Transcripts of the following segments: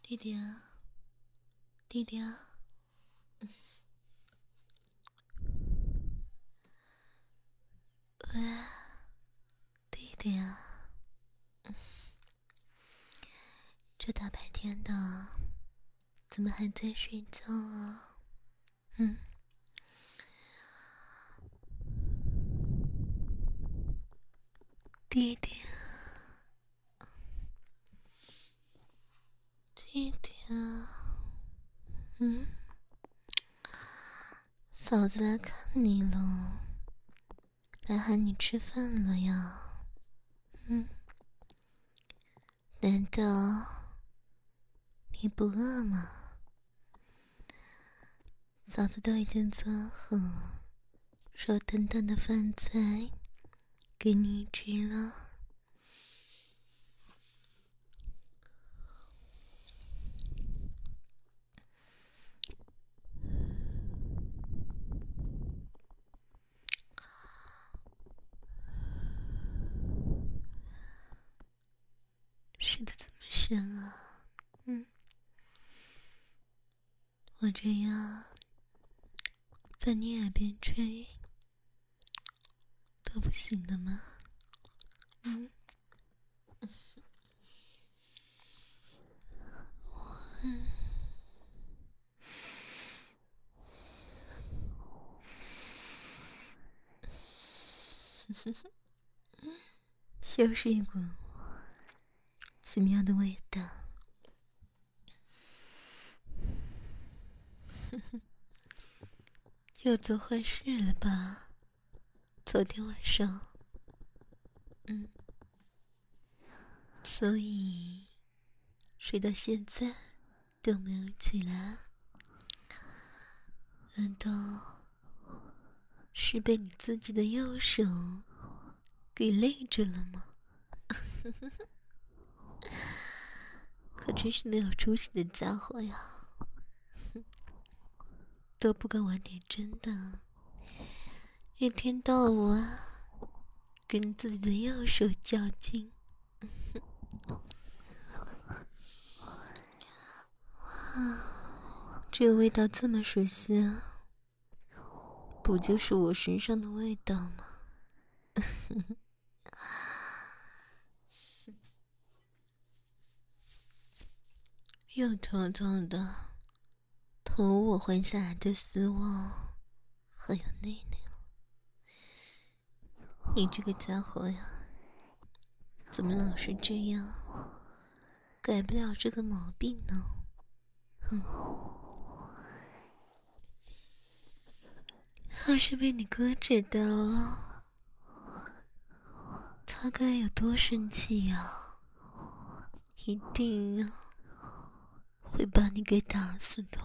弟弟啊，弟弟啊，喂，弟弟啊，这大白天的，怎么还在睡觉啊？弟弟啊，弟弟啊，嫂子来看你了，来喊你吃饭了呀。难道你不饿吗？嫂子都已经做好热腾腾的饭菜给你吃了。睡得这么深啊？我这样在你耳边吹都不行的吗？就是一股奇妙的味道。又做坏事了吧？昨天晚上，所以睡到现在都没有起来。难道是被你自己的右手给累着了吗？可真是没有出息的家伙呀！都不敢玩点真的，一天到晚跟自己的右手较劲。这个味道这么熟悉啊，不就是我身上的味道吗？又偷偷的偷我换下来的丝袜，还有内内了。你这个家伙呀，怎么老是这样，改不了这个毛病呢？要是被你哥知道了，他该有多生气呀！一定啊，会把你给打死的。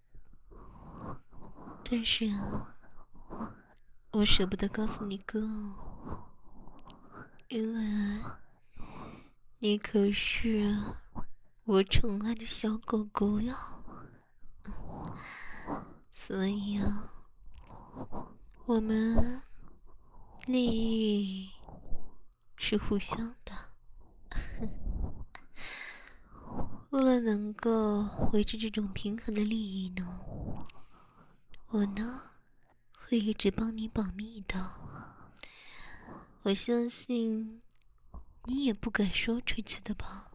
但是啊，我舍不得告诉你哥哦，因为你可是我宠爱的小狗狗呀。所以啊，我们利益是互相的。为了能够维持这种平衡的利益呢，我呢会一直帮你保密的。我相信你也不敢说出去的吧？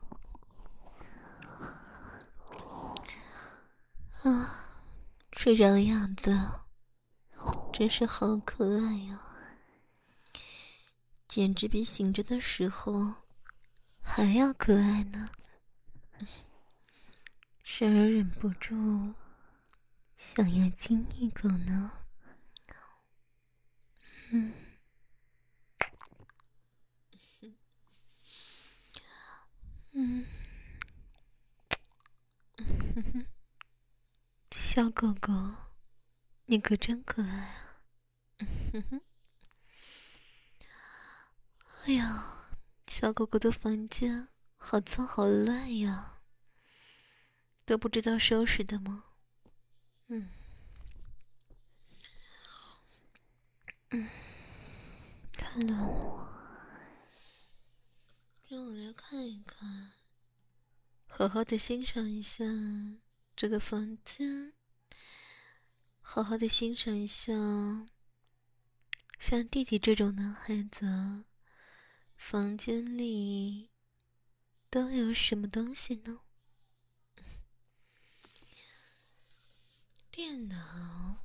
啊，睡着的样子真是好可爱呀，简直比醒着的时候还要可爱呢，让人忍不住想要亲一口呢。小狗狗，你可真可爱啊！哎呀，小狗狗的房间好脏好乱呀，都不知道收拾的吗？太乱了，让我来看一看， 好好的欣赏一下这个房间，好好的欣赏一下像弟弟这种男孩子房间里都有什么东西呢？电脑，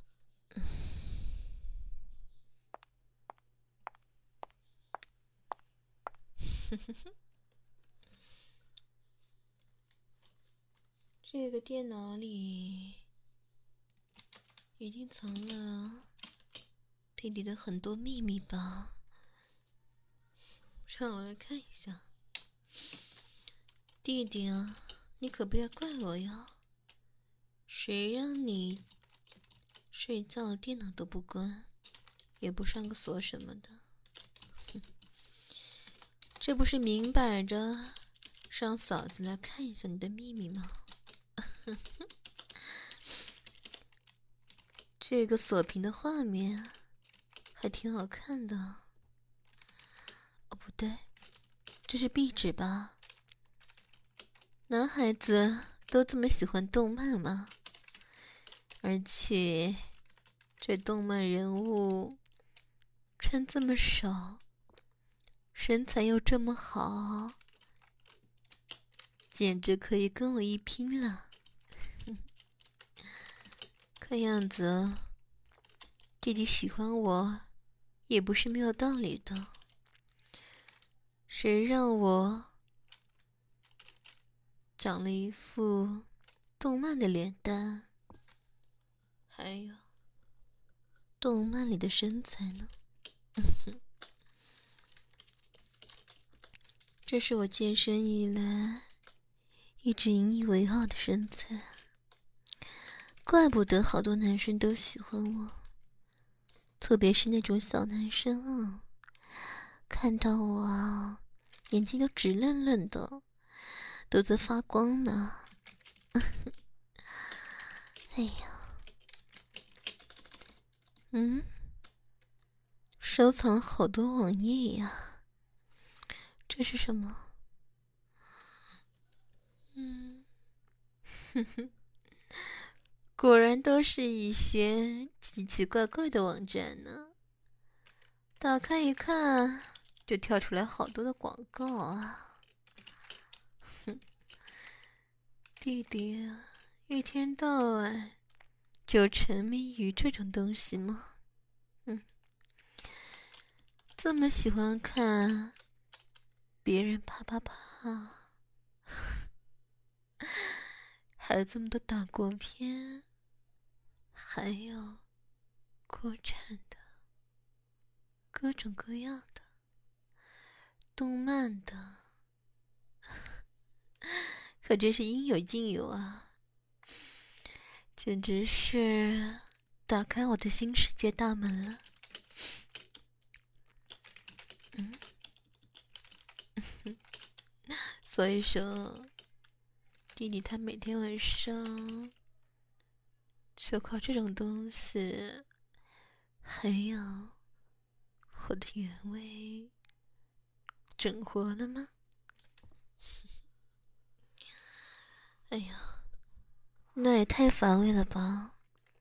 这个电脑里一定藏了弟弟的很多秘密吧？让我来看一下。弟弟啊，你可不要怪我呀！谁让你睡觉电脑都不关，也不上个锁什么的？这不是明摆着让嫂子来看一下你的秘密吗？这个锁屏的画面还挺好看的。哦，不对，这是壁纸吧？男孩子都这么喜欢动漫吗？而且这动漫人物穿这么少，身材又这么好，简直可以跟我一拼了。看样子弟弟喜欢我也不是没有道理的。谁让我长了一副动漫的脸蛋，还有动漫里的身材呢？这是我健身以来一直引以为傲的身材，怪不得好多男生都喜欢我，特别是那种小男生啊，看到我啊，眼睛都直愣愣的，都在发光呢。哎呀，收藏了好多网页呀，这是什么？果然都是一些奇奇怪怪的网站呢。打开一看，就跳出来好多的广告啊！弟弟一天到晚就沉迷于这种东西吗？这么喜欢看别人啪啪啪，还有这么多打国片，还有国产的各种各样的动漫的，可真是应有尽有啊！简直是打开我的新世界大门了。所以说，弟弟他每天晚上就靠这种东西，还有我的原味整活了吗？哎呀，那也太乏味了吧！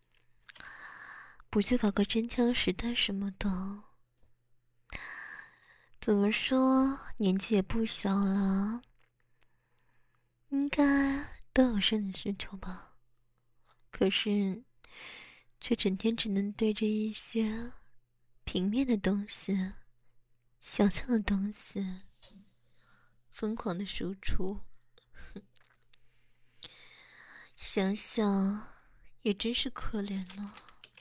不去搞个真枪实弹什么的？怎么说，年纪也不小了，应该都有生理需求吧？可是，却整天只能对着一些平面的东西、想象的东西疯狂的输出。想想也真是可怜呢，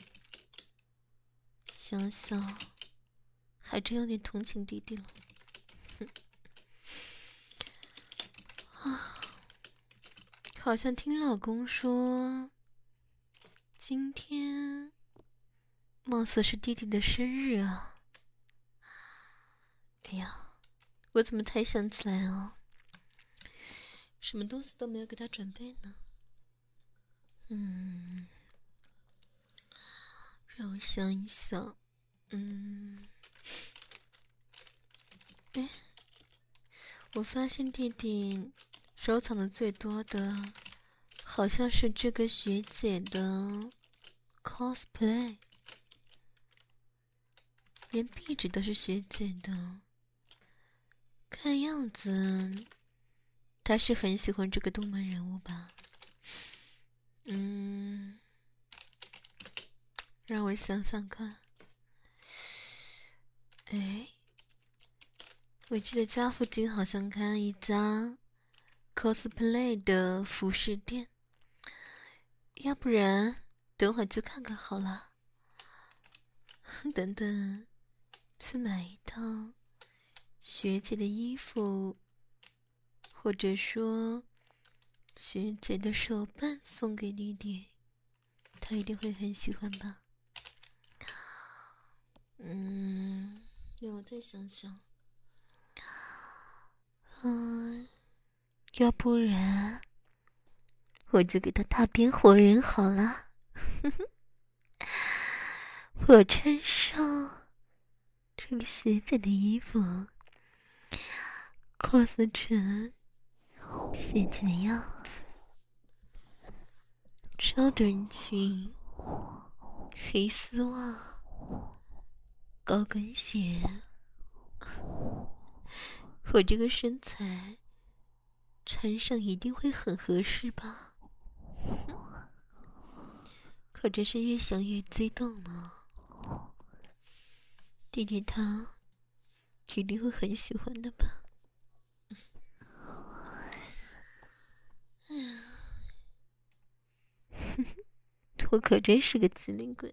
想想还真有点同情弟弟了。好像听老公说，今天貌似是弟弟的生日啊。哎呀，我怎么才想起来啊？什么东西都没有给他准备呢？让我想一想。哎，我发现弟弟收藏的最多的好像是这个学姐的 cosplay， 连壁纸都是学姐的。看样子她是很喜欢这个动漫人物吧。让我想想看。哎，我记得家附近好像开了一家 cosplay 的服饰店，要不然等会去看看好了。等等，去买一套学姐的衣服，或者说学姐的手办送给弟弟，他一定会很喜欢吧。让我再想想。要不然我就给他大变活人好了。我穿上这个学姐的衣服 cos 成学姐的样子，超短裙，黑丝袜，高跟鞋。我这个身材穿上一定会很合适吧。可真是越想越激动呢。弟弟他一定会很喜欢的吧。哎呀，我可真是个机灵鬼。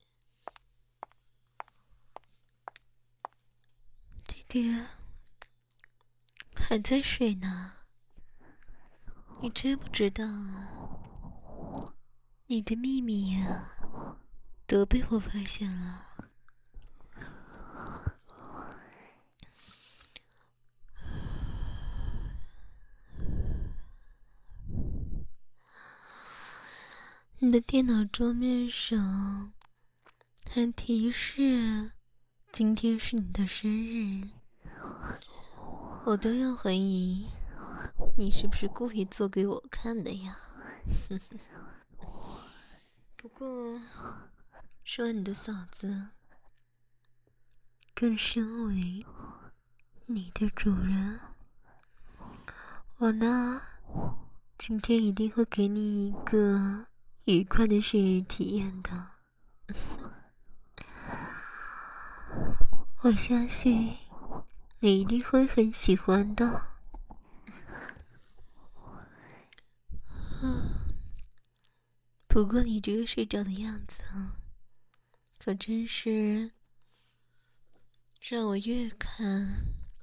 弟弟还在睡呢，你知不知道啊？你的秘密呀，都被我发现了。你的电脑桌面上还提示今天是你的生日，我都要怀疑你是不是故意做给我看的呀。不过说你的嫂子更身为你的主人，我呢今天一定会给你一个愉快的生日体验的。我相信你一定会很喜欢的。不过你这个睡着的样子啊，可真是让我越看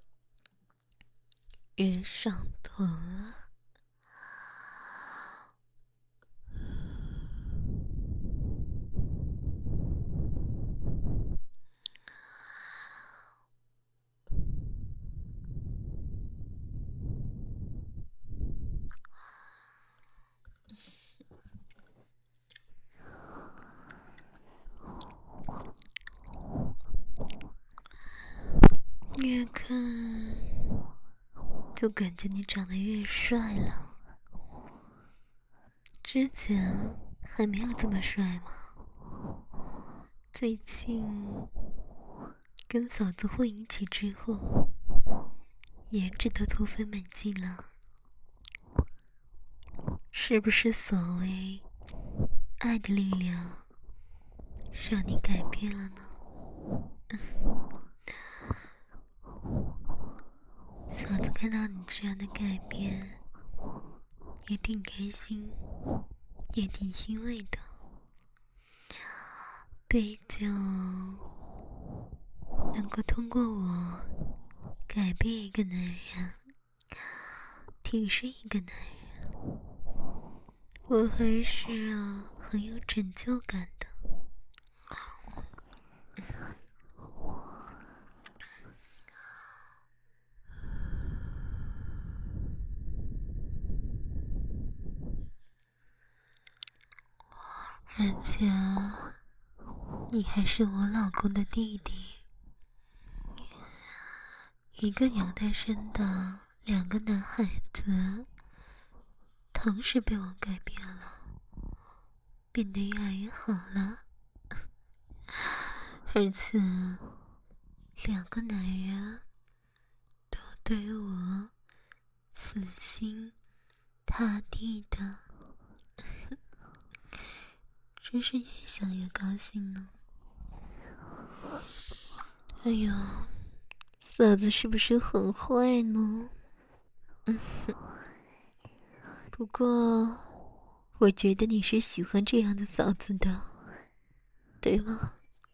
越上头了。越看就感觉你长得越帅了。之前还没有这么帅吗？最近跟嫂子混一起之后，颜值都突飞猛进了。是不是所谓爱的力量让你改变了呢？嫂子看到你这样的改变，也挺开心，也挺欣慰的。毕竟能够通过我改变一个男人，提升一个男人，我还是很有成就感的。而且你还是我老公的弟弟，一个娘胎生的2个男孩子， 城市被我改变了，变得越来越好了，而且2个男人都对我死心塌地的，真是越想越高兴呢。哎呀，嫂子是不是很坏呢？不过我觉得你是喜欢这样的嫂子的，对吗？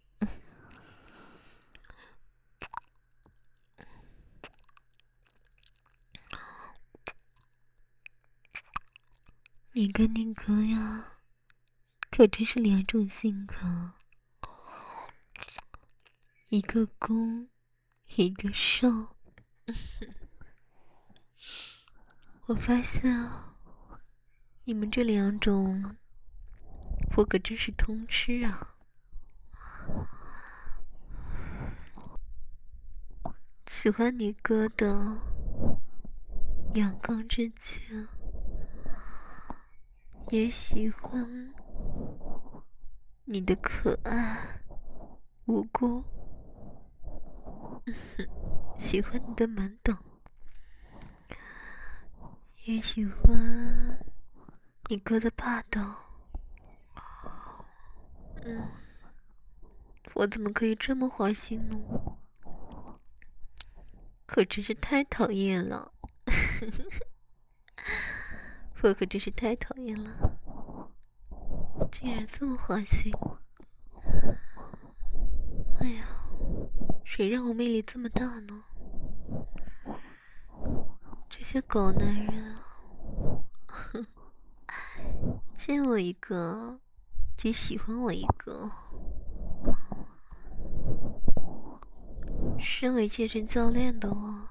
你跟你哥呀，可真是2种性格，一个攻，一个受。我发现啊，你们这2种，我可真是通吃啊！喜欢你哥的阳刚之气，也喜欢你的可爱无辜，喜欢你的懵懂，也喜欢你哥的霸道。我怎么可以这么花心呢？可真是太讨厌了。我可真是太讨厌了，竟然这么花心。哎呀，谁让我魅力这么大呢？这些狗男人啊，见我一个就喜欢我一个。身为健身教练的我，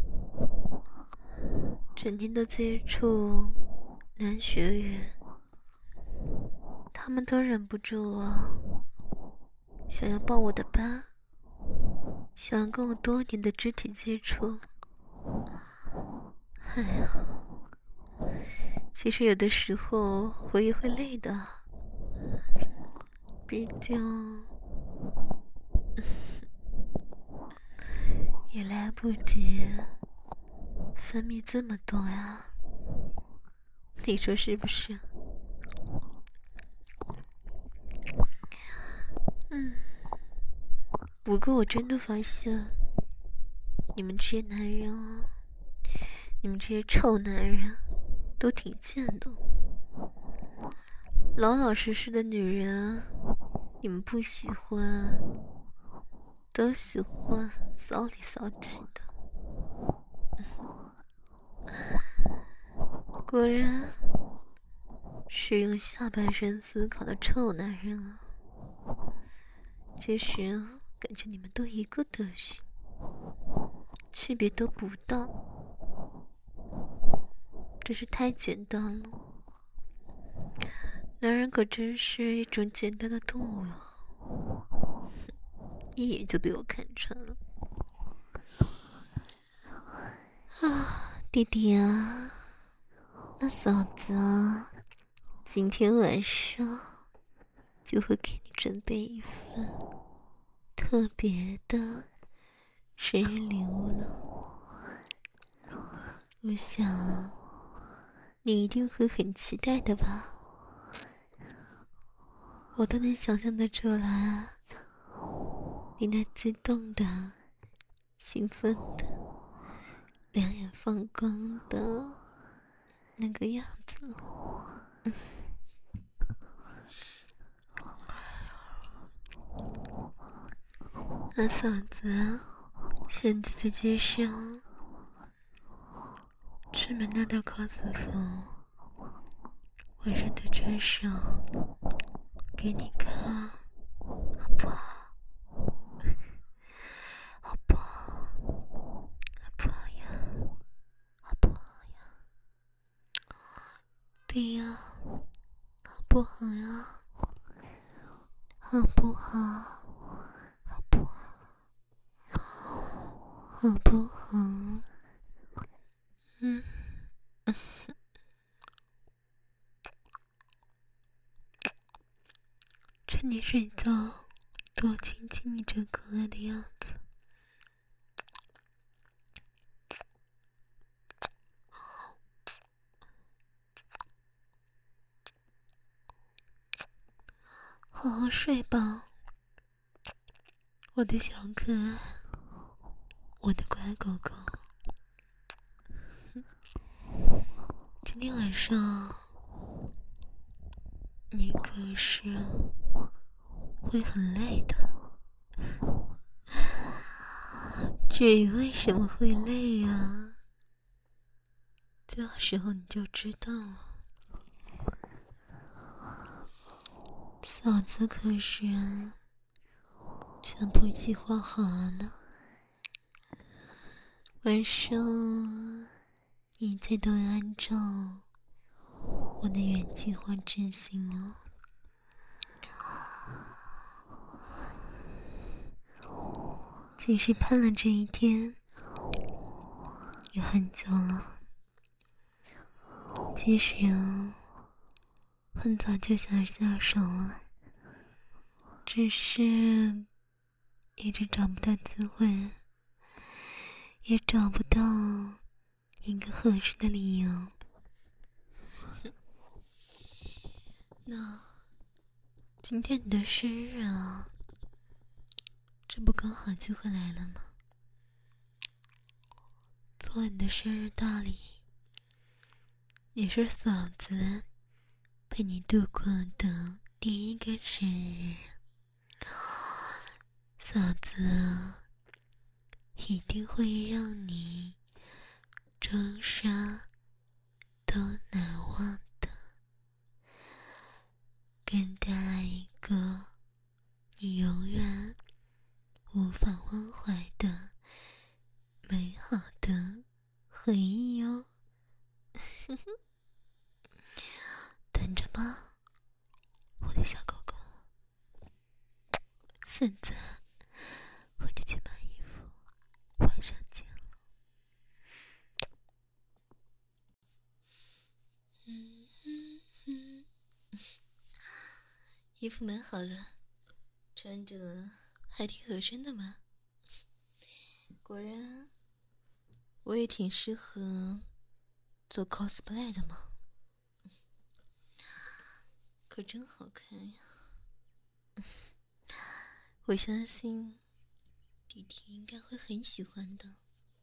整天都接触男学员，他们都忍不住啊，想要报我的班，想要跟我多点的肢体接触。哎呀，其实有的时候我也会累的，毕竟也来不及分泌这么多呀，你说是不是？不过我真的发现，你们这些男人啊，你们这些臭男人都挺贱的。老老实实的女人，你们不喜欢，都喜欢骚里骚气的。果然是用下半身思考的臭男人啊！其实啊，感觉你们都一个德行，区别都不大，真是太简单了。男人可真是一种简单的动物呀，一眼就被我看穿了。啊，弟弟啊，那嫂子啊，今天晚上就会给你准备一份特别的生日礼物了。我想你一定会很期待的吧？我都能想象得出来，你那激动的、兴奋的、两眼放光的那个样子了。那嫂子，现在就接上出门那道 cos 服，我热的穿上给你看，好不好？好不好？好不好呀？好不好呀？对呀，好不好呀？好不好？好不好？好不好？ 看你睡觉，多亲亲你这可爱的样子。好好睡吧，我的小可爱，我的乖狗狗。今天晚上你可是会很累的。至于为什么会累啊，到时候你就知道了。嫂子可是全部计划好了呢，晚上你再都按照我的原计划执行哦。其实盼了这一天也很久了，其实很早就想下手了，只是一直找不到机会，也找不到一个合适的理由。那今天你的生日啊，这不刚好机会来了吗？做你的生日大礼，也是嫂子陪你度过的第一个生日。嫂子一定会让你终生都难忘的，给你带来一个你永远无法忘怀的美好的回忆哦。等着吧，我的小狗狗。现在我就去买衣服，晚上见了。衣服买好了，穿着还挺合身的嘛。果然，我也挺适合做 cosplay 的嘛。可真好看呀！我相信弟弟应该会很喜欢的。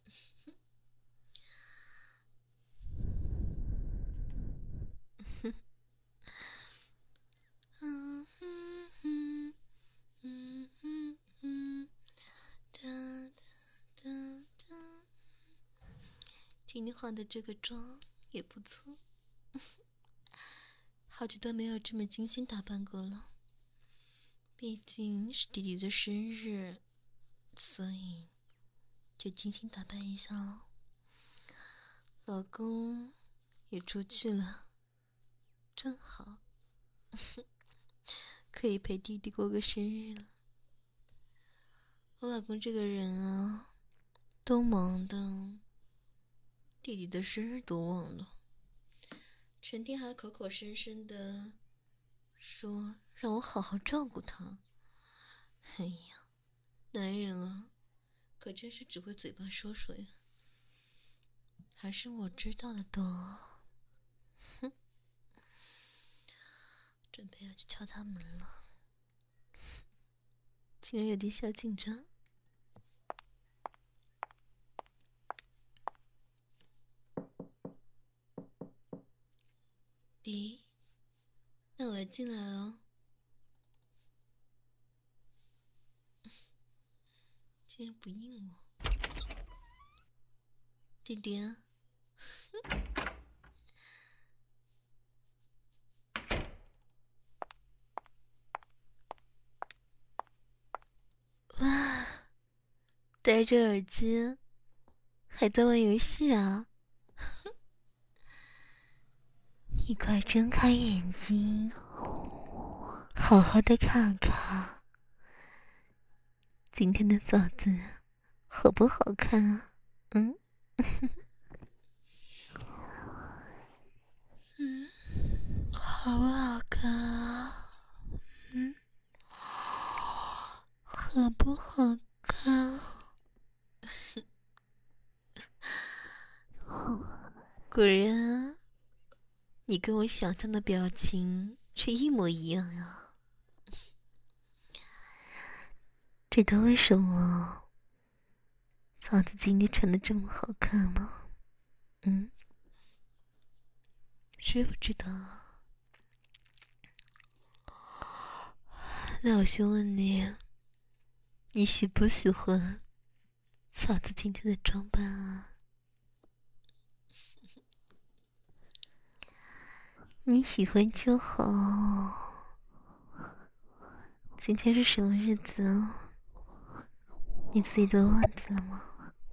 今天化的这个妆也不错，好久都没有这么精心打扮过了。毕竟是弟弟的生日，所以就精心打扮一下了。老公也出去了，正好可以陪弟弟过个生日了。我老公这个人啊，都忙的，弟弟的生日都忘了，成天还口口声声的说让我好好照顾他。哎呀，男人啊，可真是只会嘴巴说说呀，还是我知道的多。哼，准备要去敲他门了，竟然有点小紧张。弟，那我要进来了。竟然不应我，弟弟啊。哇，戴着耳机还在玩游戏啊？你快睁开眼睛，好好的看看今天的嫂子好不好看啊？嗯好不好看啊？ 果然，你跟我想象的表情却一模一样呀。知道为什么嫂子今天穿的这么好看吗？知不知道？那我先问你，你喜不喜欢嫂子今天的装扮啊？你喜欢就好。今天是什么日子啊？你自己都忘记了吗？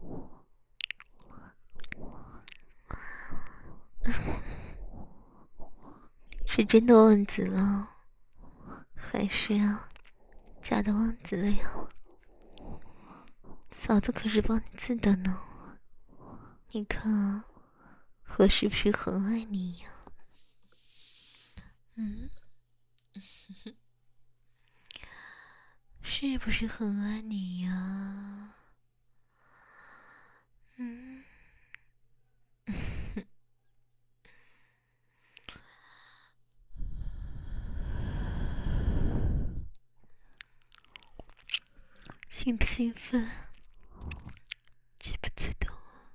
是真的忘记了，还是假的忘记了呀？嫂子可是帮你记得呢。你看，我是不是很爱你呀？是不是很爱你呀？兴不兴奋？激不激动？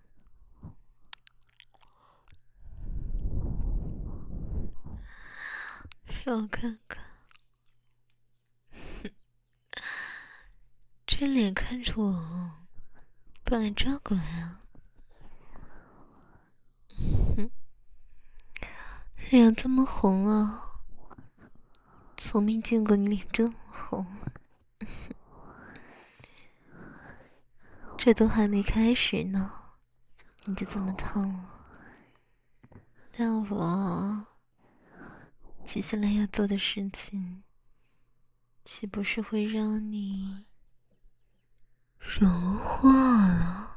让我看看，这脸看着我，把脸转过来啊！脸这么红啊，从没见过你脸这么红。这都还没开始呢，你就这么烫了。那我接下来要做的事情，岂不是会让你融化了？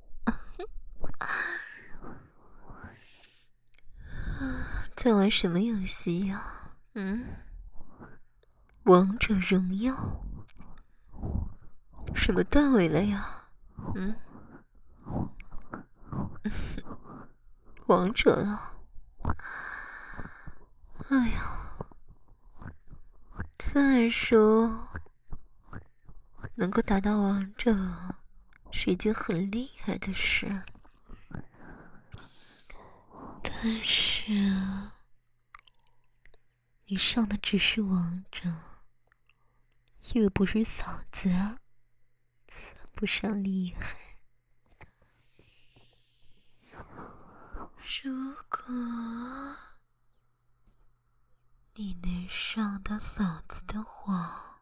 在玩什么游戏呀？王者荣耀？什么段位了呀？王者了？哎呀，虽然说能够打到王者是一件很厉害的事，但是你上的只是王者，又不是嫂子啊，算不上厉害。如果你能上到嫂子的话，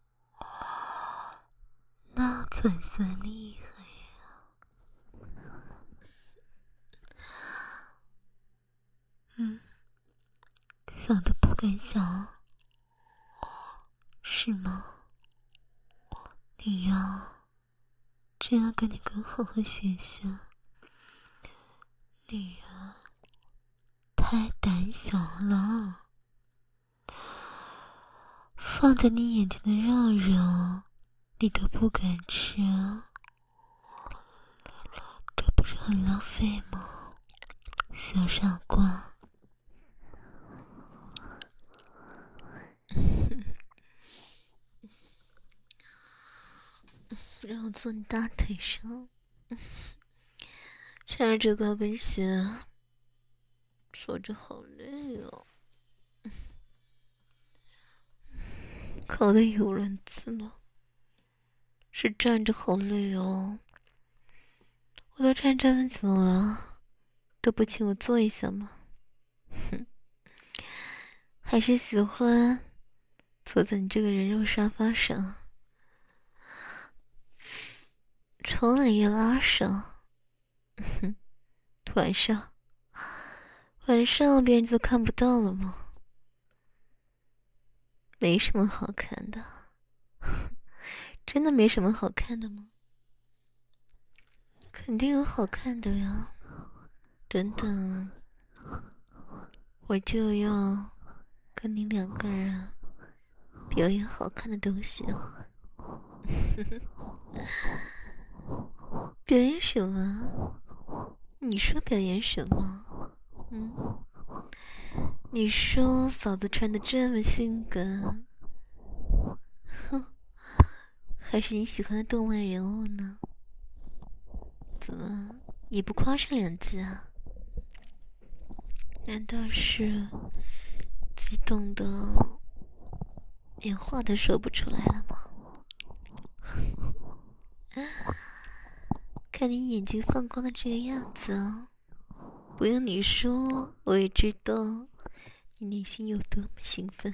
那才算厉害呀。嫂子不敢想，是吗？你呀，真要跟你哥好好学学。你呀，太胆小了。放在你眼前的肉肉，你都不敢吃，这不是很浪费吗？小傻瓜。让我坐你大腿上，穿着这高跟鞋，坐着好累哦，靠的有人字了。是站着好累哦，我都站这么久了，都不请我坐一下吗？哼，还是喜欢坐在你这个人肉沙发上，床帘也拉上。晚上别人就看不到了吗？没什么好看的。真的没什么好看的吗？肯定有好看的呀。等等，我就要跟你两个人表演好看的东西哦。表演什么？你说表演什么？ 你说嫂子穿的这么性感，哼，还是你喜欢的动漫人物呢？怎么也不夸上两句啊？难道是激动的连话都说不出来了吗？看你眼睛放光的这个样子啊，不用你说，我也知道你内心有多么兴奋。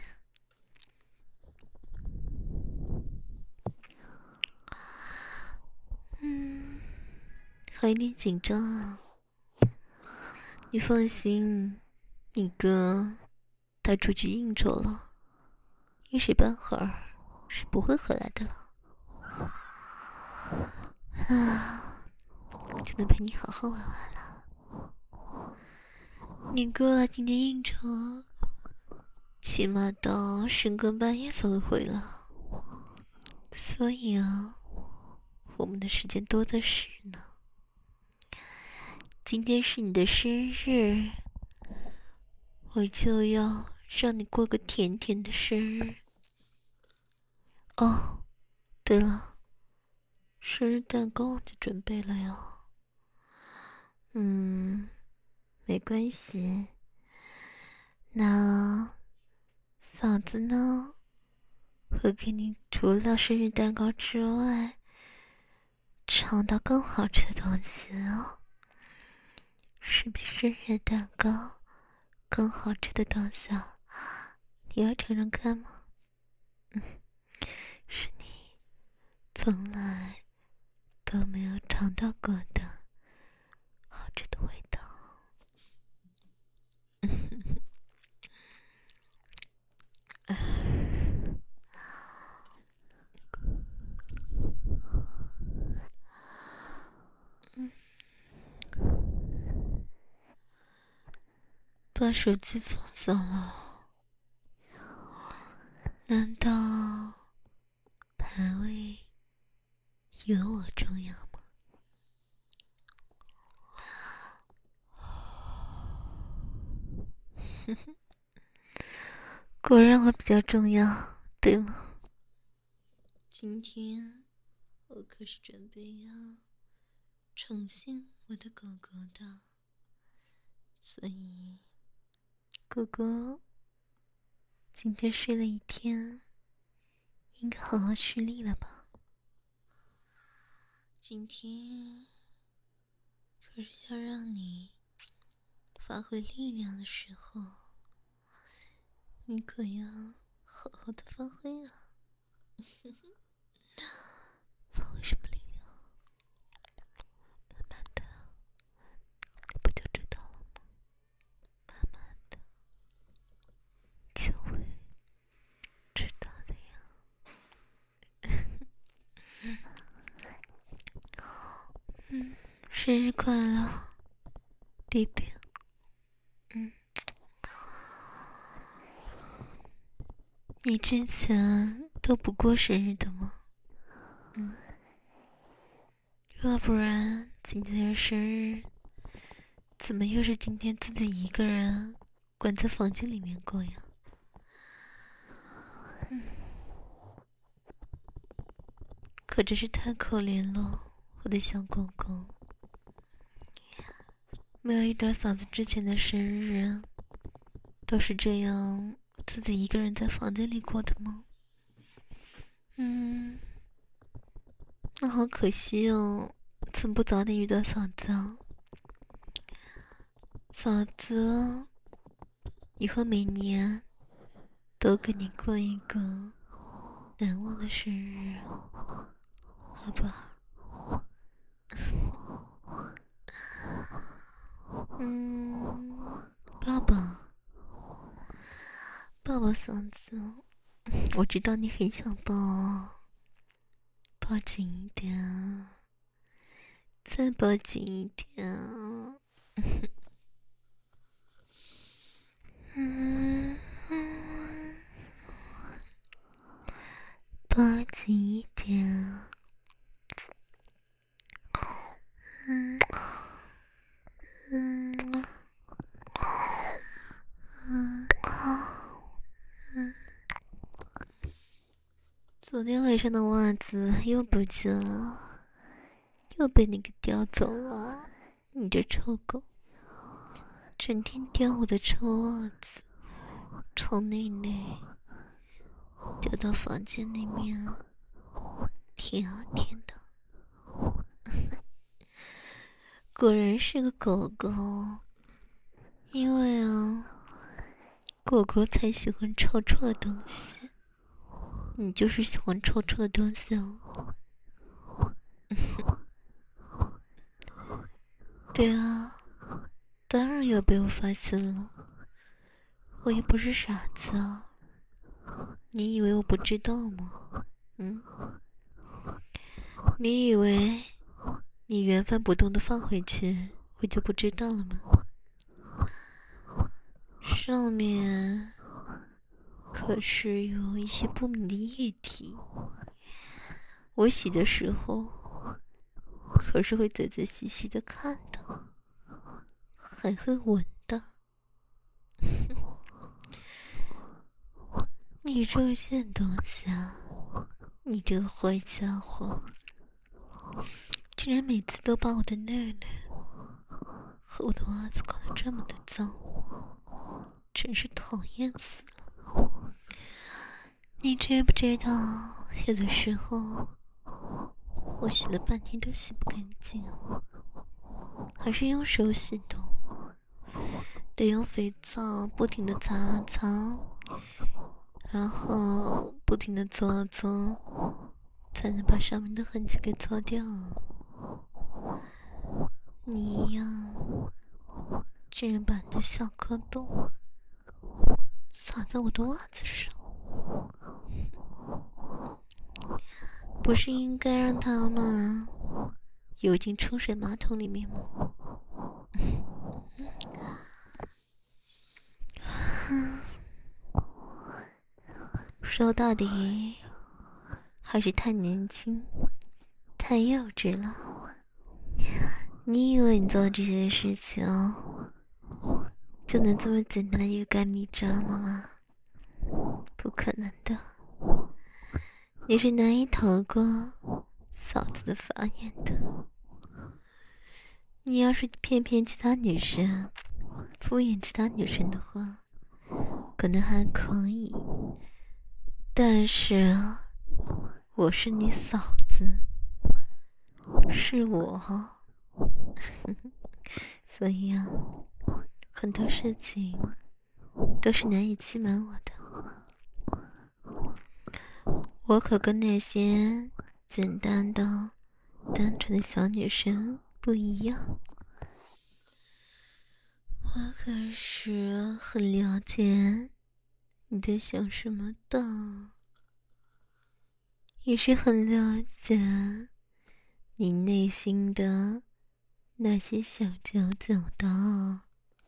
还有点紧张啊。你放心，你哥他出去应酬了，一时半会儿是不会回来的了。啊，只能陪你好好玩玩了。你哥今天应酬，起码到深更半夜才会回来，所以啊，我们的时间多的是呢。今天是你的生日，我就要让你过个甜甜的生日。哦，对了，生日蛋糕忘记准备了哟。没关系。那嫂子呢？会给你除了生日蛋糕之外，尝到更好吃的东西哦。是比生日蛋糕更好吃的东西啊？你要尝尝看吗？是你从来都没有尝到过的好吃的味道。把手机放走了，难道排位有我重要吗？果然我比较重要，对吗？今天我可是准备要宠幸我的狗狗的，所以狗狗今天睡了一天，应该好好蓄力了吧？今天可是要让你发挥力量的时候，你可要好好的发挥啊！发挥什么力量？慢慢的，你不就知道了吗？慢慢的就会知道的呀。生日快乐，弟弟。你之前都不过生日的吗？要不然今天的生日怎么又是今天自己一个人关在房间里面过呀？可真是太可怜了，我的小狗狗。没有遇到嫂子之前的生日，都是这样自己一个人在房间里过的吗？那好可惜哦，怎么不早点遇到嫂子啊？嫂子，以后每年都跟你过一个难忘的生日，好不好？抱抱，抱抱嫂子，我知道你很想抱哦，抱紧一点啊，再抱紧一点啊。抱紧一点啊。 昨天晚上的袜子又不见了，又被你给叼走了。你这臭狗，整天叼我的臭袜子，从内内丢到房间里面，舔啊舔的。果然是个狗狗，因为狗狗才喜欢臭臭的东西。你就是喜欢臭臭的东西哦。对啊，当然要被我发现了。我也不是傻子啊，你以为我不知道吗？你以为你原封不动的放回去，我就不知道了吗？上面可是有一些不明的液体，我洗的时候可是会仔仔细细的看的，还会闻的。你这件东西啊，你这个坏家伙，竟然每次都把我的内内和我的袜子搞得这么的脏，真是讨厌死了。你知不知道，有的时候我洗了半天都洗不干净，还是用手洗的，得用肥皂不停的擦擦，然后不停的搓搓，才能把上面的痕迹给搓掉。你呀，竟然把你的小蝌蚪撒在我的袜子上，不是应该让它们游进冲水马桶里面吗？说到底，还是太年轻，太幼稚了。你以为你做这些事情就能这么简单的欲盖弥彰了吗？不可能的，你是难以逃过嫂子的法眼的。你要是骗其他女生，敷衍其他女生的话，可能还可以，但是我是你嫂子，是我所以很多事情都是难以欺瞒我的。我可跟那些简单的单纯的小女生不一样，我可是很了解你在想什么的，也是很了解你内心的那些小九九的。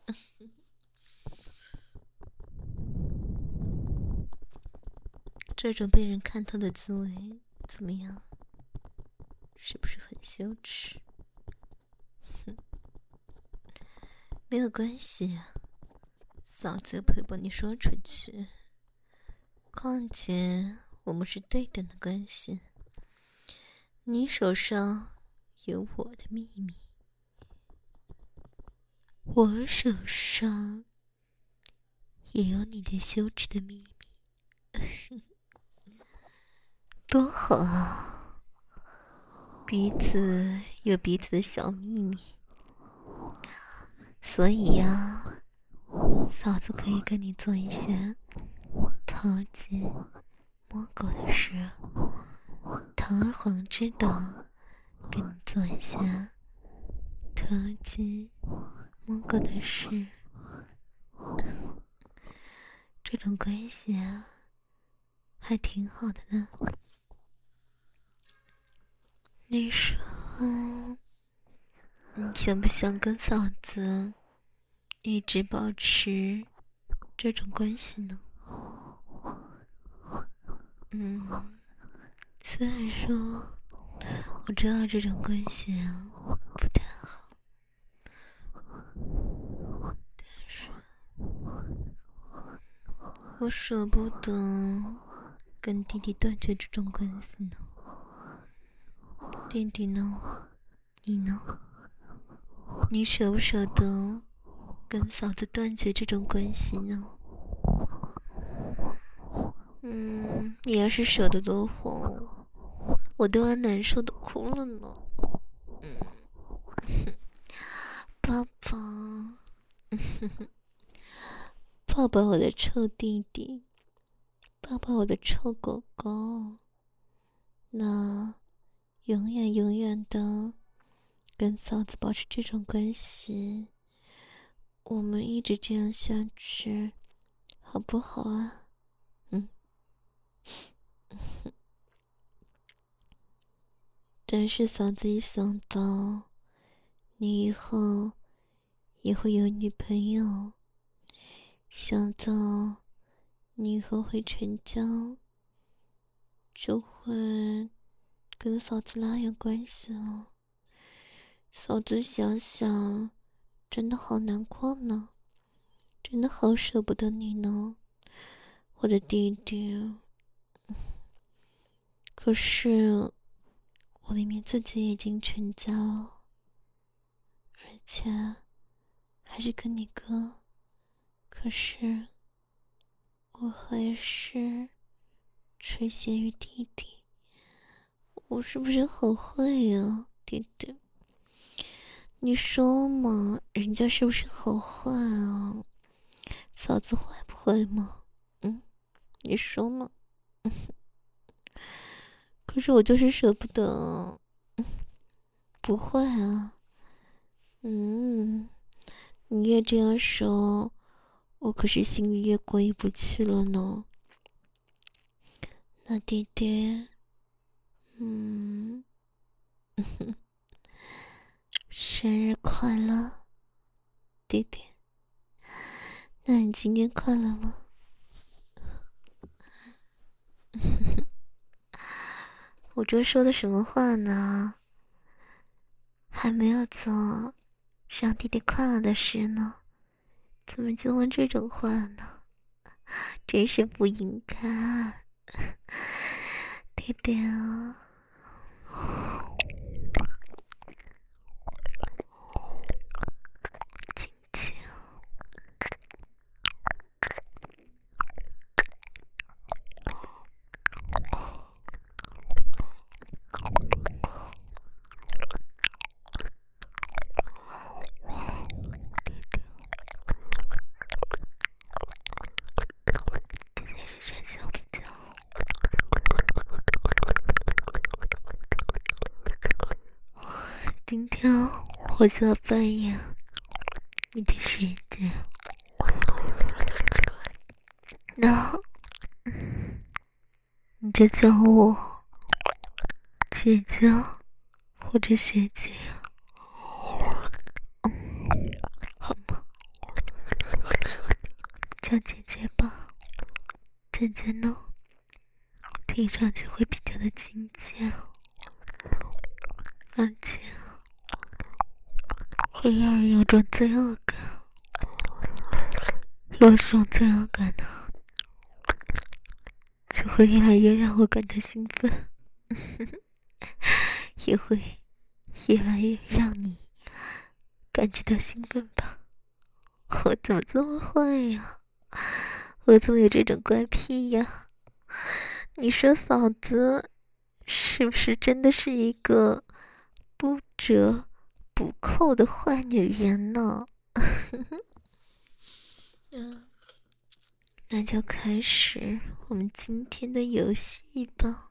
这种被人看透的滋味怎么样？是不是很羞耻？没有关系，嫂子又不会把你说出去。况且我们是对等的关系，你手上有我的秘密，我手上也有你的羞耻的秘密。多好啊，彼此有彼此的小秘密。所以呀，嫂子可以跟你做一些偷鸡摸狗的事，堂而皇之的跟你做一些偷鸡摸狗的事。这种关系还挺好的呢。你说你想不想跟嫂子一直保持这种关系呢？虽然说我知道这种关系不太好，但是我舍不得跟弟弟断绝这种关系呢？弟弟呢？你呢？你舍不舍得跟嫂子断绝这种关系呢？你要是舍得的话，我都要难受的哭了呢。爸爸，抱抱我的臭弟弟，抱抱我的臭狗狗，那永远永远的跟嫂子保持这种关系，我们一直这样下去，好不好啊？但是嫂子一想到你以后也会有女朋友，想到你以后会成家，就会跟嫂子拉远关系了。嫂子想想，真的好难过呢，真的好舍不得你呢，我的弟弟。可是我明明自己已经成家了，而且还是跟你哥，可是我还是垂涎于弟弟，我是不是好坏呀，弟弟？你说嘛，人家是不是好坏啊？嫂子坏不坏嘛？你说嘛？可是我就是舍不得。不会啊。你越这样说，我可是心里越过意不去了呢。那弟弟，生日快乐，弟弟。那你今天快乐吗？我这说的什么话呢？还没有做让弟弟快乐的事呢，怎么就问这种话呢？真是不应该，弟弟啊。亲亲。这才是真小比较。今天我就要扮演你的学姐，那你就叫我姐姐或者学姐，好吗？叫姐姐吧，姐姐呢，听上去会比较的亲切，而且会让人有种罪恶感。有这种罪恶感呢，就会越来越让我感到兴奋，也会越来越让你感觉到兴奋吧。我怎么这么坏呀？我怎么有这种怪癖呀？你说嫂子是不是真的是一个不折不扣的坏女人呢？那就开始我们今天的游戏吧。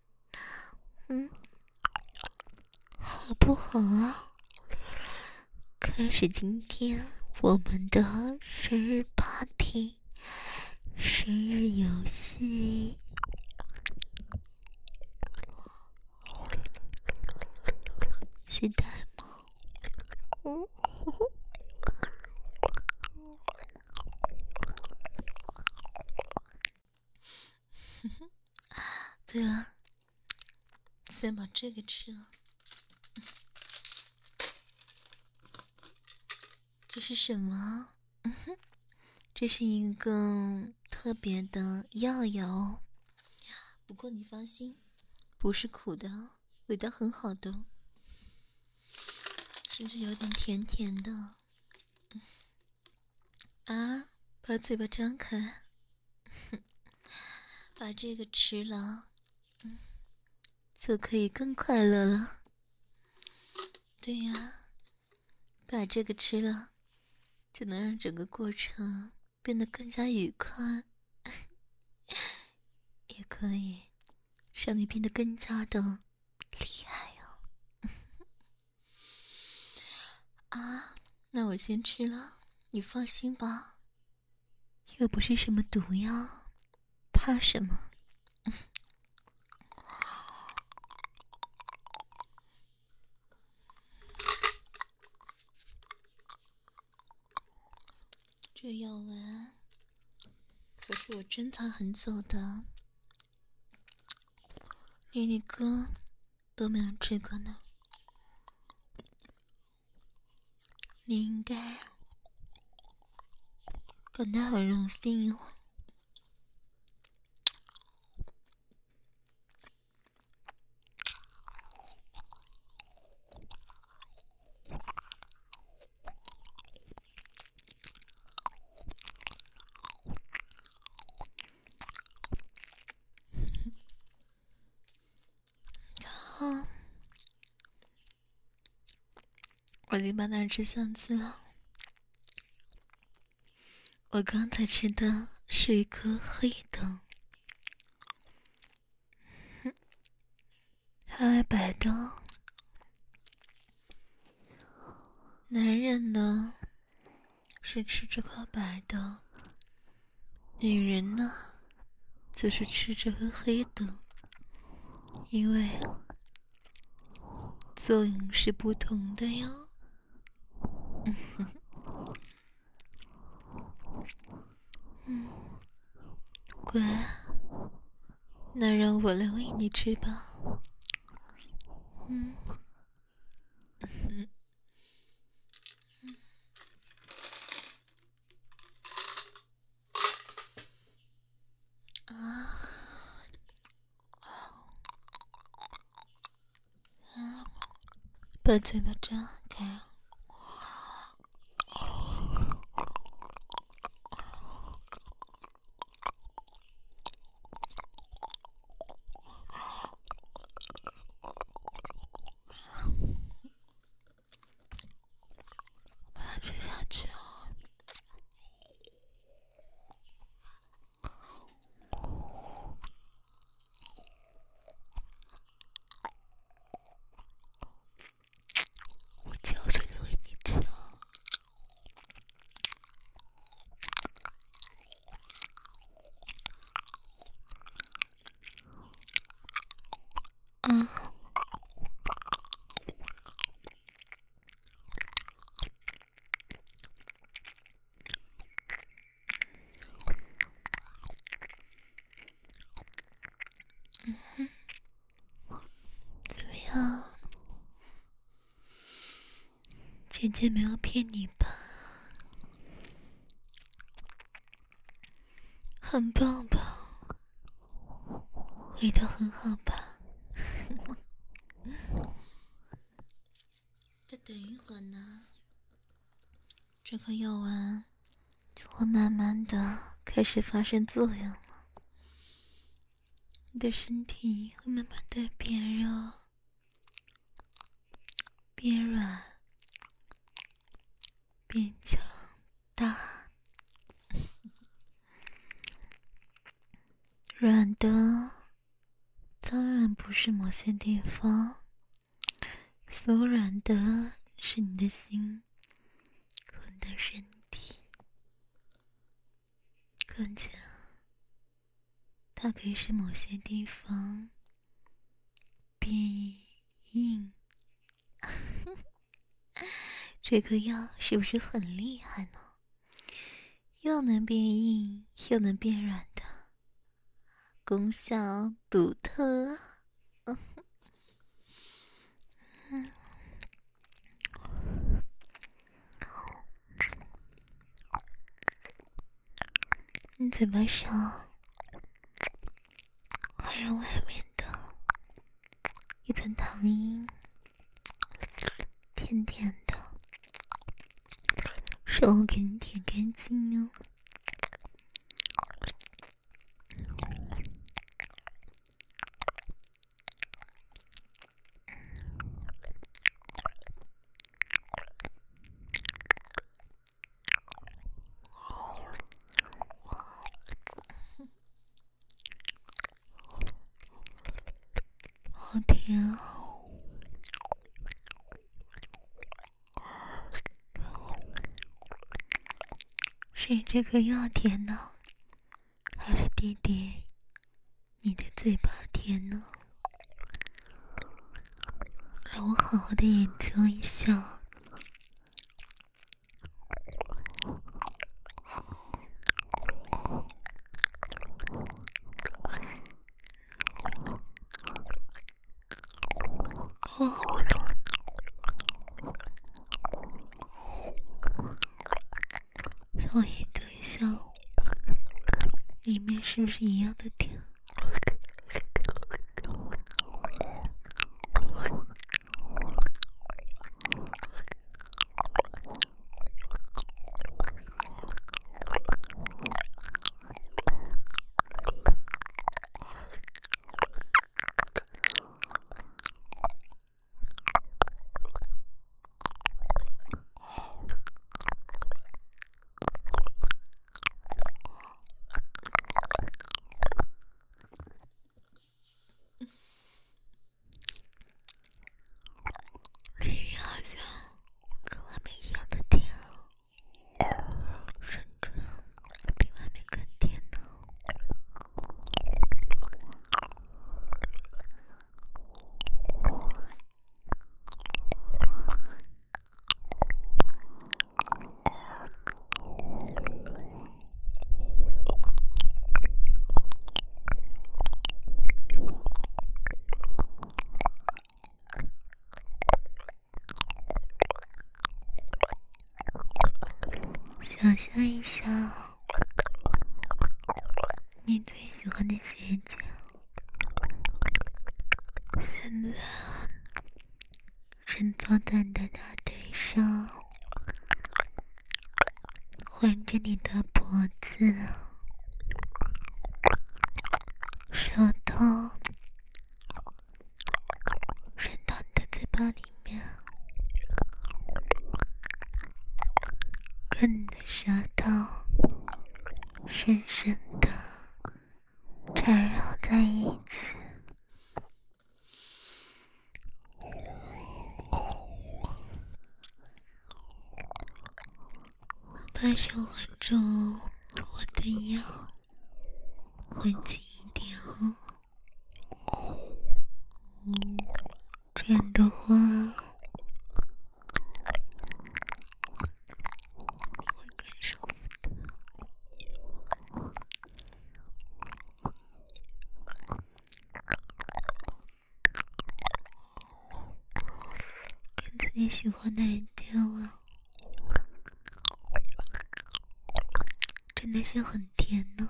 好不好啊？开始今天我们的生日 party， 生日游戏。期待吗？对了，先把这个吃了。这是什么？这是一个特别的药油， 不过你放心，不是苦的，味道很好的，甚至有点甜甜的。啊，把嘴巴张开，把这个吃了，就可以更快乐了。对呀，把这个吃了，就能让整个过程变得更加愉快，也可以让你变得更加的厉害哦。啊，那我先吃了，你放心吧，又不是什么毒药，怕什么？这药丸可是我珍藏很久的，连你哥都没有吃过呢。你应该感到很荣幸哦。好，我已经把它吃下去了。我刚才吃的是一颗黑的，还爱白的。男人呢是吃这颗白的，女人呢就是吃这颗黑的，因为作用是不同的哟。乖，那让我来喂你吃吧。把嘴巴张开。把它吃下去哦。我嚼碎了喂你吃哦。怎么样？姐姐没有骗你吧？很棒吧？味道很好吧？再等一会儿呢，这颗药丸就会慢慢的开始发生作用了。你的身体会慢慢的变热、变软、变强大。软的当然不是某些地方，所软的是你的心和你的身体。更加，它可以使某些地方变硬。这颗药是不是很厉害呢？又能变硬，又能变软的，功效独特。你嘴巴上还还有外面的一层糖衣，甜甜的，让我给你舔干净哦。好甜哦！是这个药甜呢，还是弟弟你的嘴巴甜呢？让我好好的研究一下。让我研究一下，里面是不是一样的甜？里面好像跟外面一样的甜哦，甚至比外面更甜呢。想象一下，你最喜欢的姐姐，现在正坐在你的大腿上，环着你的脖子，舌头伸到你的嘴巴里面，跟你的舌头深深的缠绕在一起。把手环住我的腰，稳紧一点哦。这样的话，你会更舒服的。跟自己喜欢的人交往，真的是很甜呢，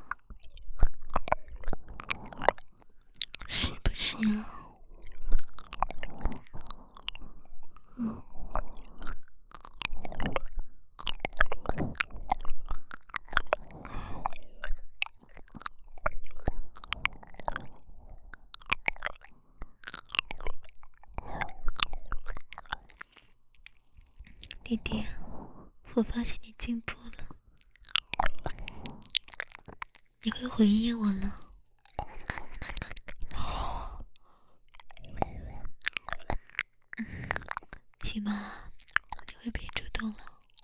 是不是啊？弟弟，我发现你进步了，你会回应我了。起码你会变主动了。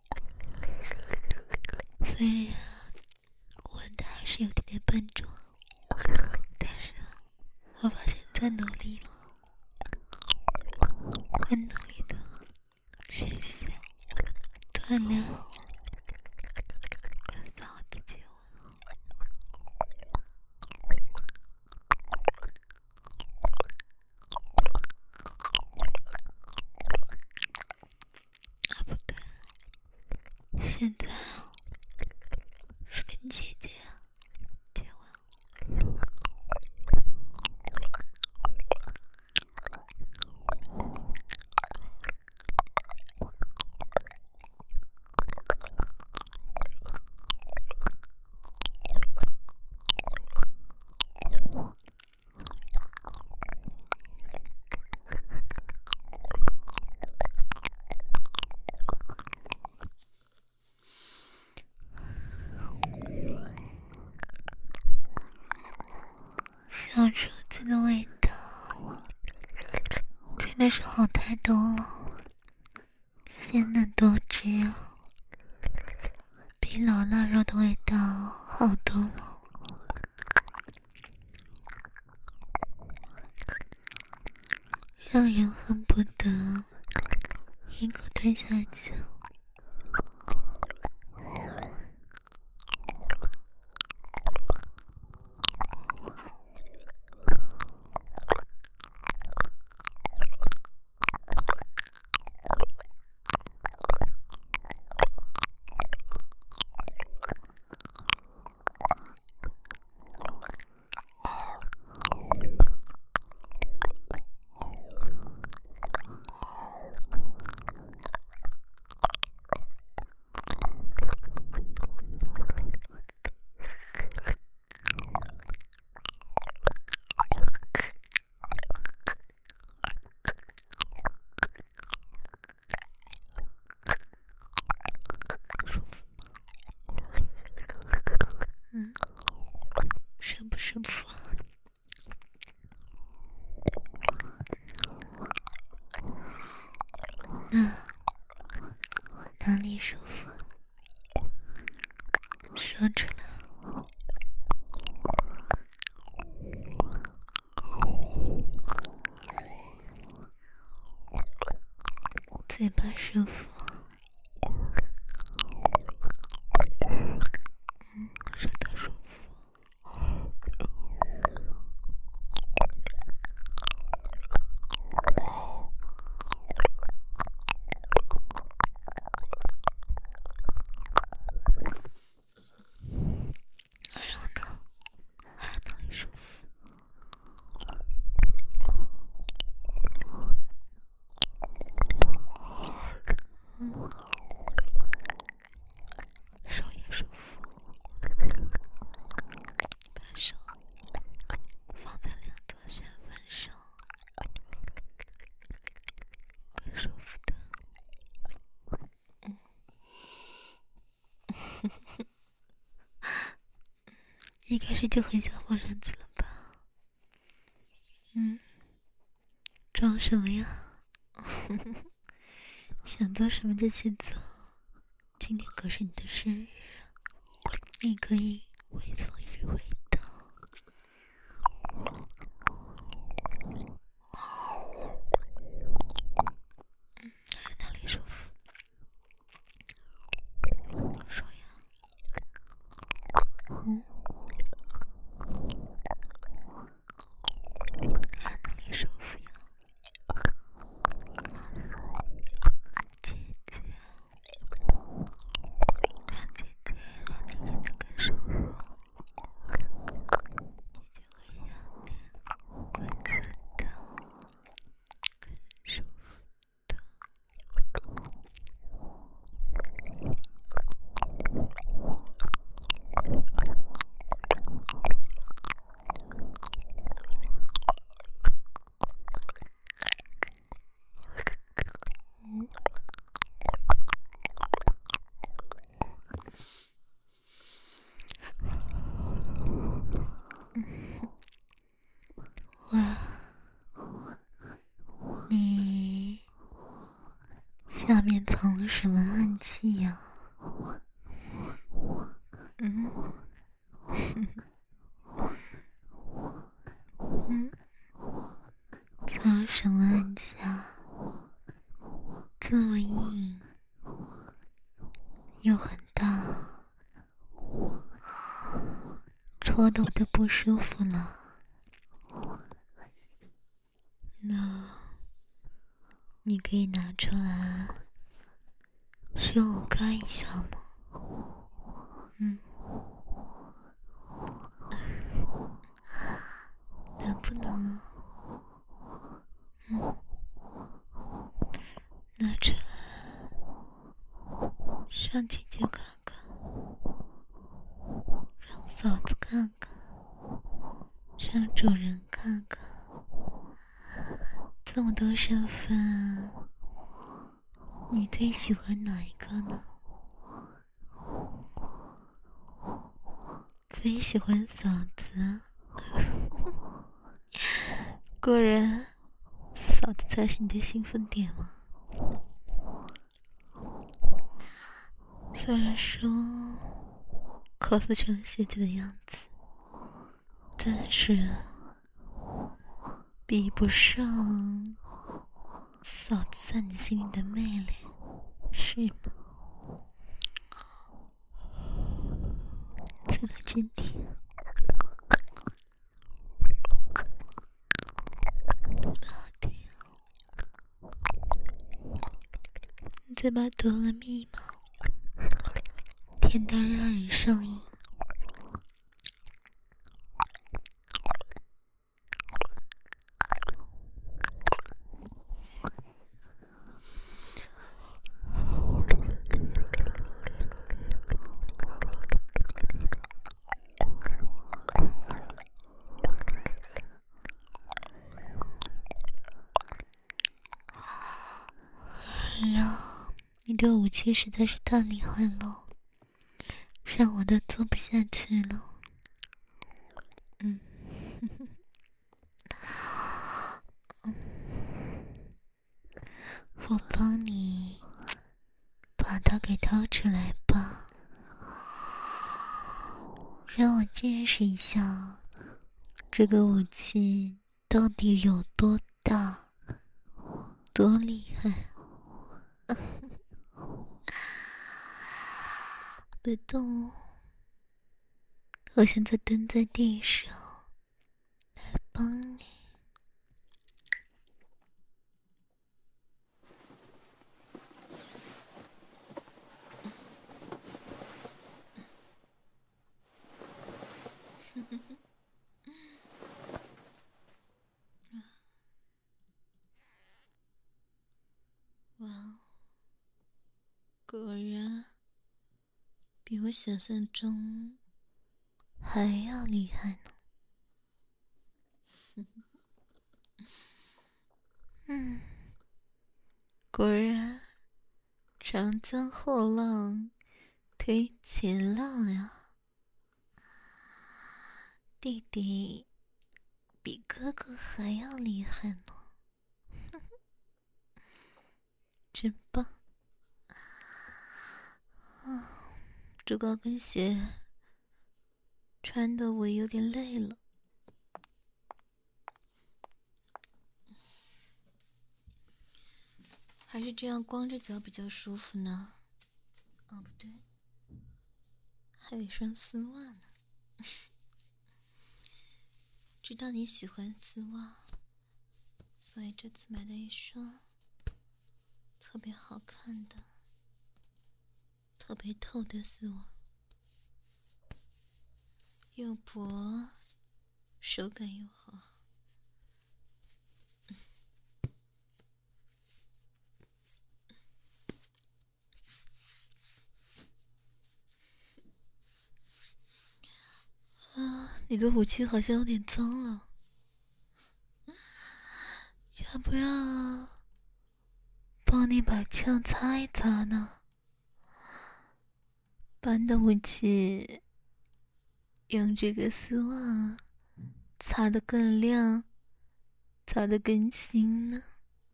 虽然我的还是有点笨拙，但是我发现你在努力了，很努力的学习、锻炼，跟上我的接吻。啊，不对，现在是跟姐姐接吻。 小车子的味道真的是好太多了，鲜嫩多汁啊，比老腊肉的味道好多了，让人恨不得一口吞下去。舒不舒服？哪里舒服？说出来。嘴巴舒服。舌头舒服。手也舒服，把手放在两朵山峰上，更舒服的。一开始就很想放上去了吧？装什么呀？想做什么就去做。今天可是你的生日，你可以为所欲为的。还有哪里舒服？说呀。还有哪里舒服呀？姐姐，让姐姐让你变得更舒服。姐姐会让你快乐的，更舒服的。哇，你下面藏了什么暗器呀？藏了什么暗器啊？这么硬，又很大，戳得我都不舒服了。那你可以拿出来让我看一下吗？能不能拿出来让姐姐看看，让嫂子看看，让主人看看，这么多身份，你最喜欢哪一个呢？最喜欢嫂子。 果然，嫂子才是你的兴奋点吗？虽然说 cos 成现在的样子，但是比不上嫂子在你心里的魅力，是吗？怎么真的？好听。你嘴巴读了密码，甜到让人上瘾。你的武器实在是太厉害了，让我都做不下去了。我帮你把它给掏出来吧，让我见识一下这个武器到底有多大，多厉害。别动哦，我现在蹲在地上来帮你。哇，果然比我想象中还要厉害呢。果然长江后浪推前浪呀，弟弟比哥哥还要厉害呢。真棒！这高跟鞋穿的我有点累了，还是这样光着脚比较舒服呢。哦，不对，还得穿丝袜呢。知道你喜欢丝袜，所以这次买了一双特别好看的、特别透的丝袜，又薄，手感又好。你的武器好像有点脏了，要不要帮你把枪擦一擦呢？把你的武器用这个丝袜擦得更亮，擦得更新呢。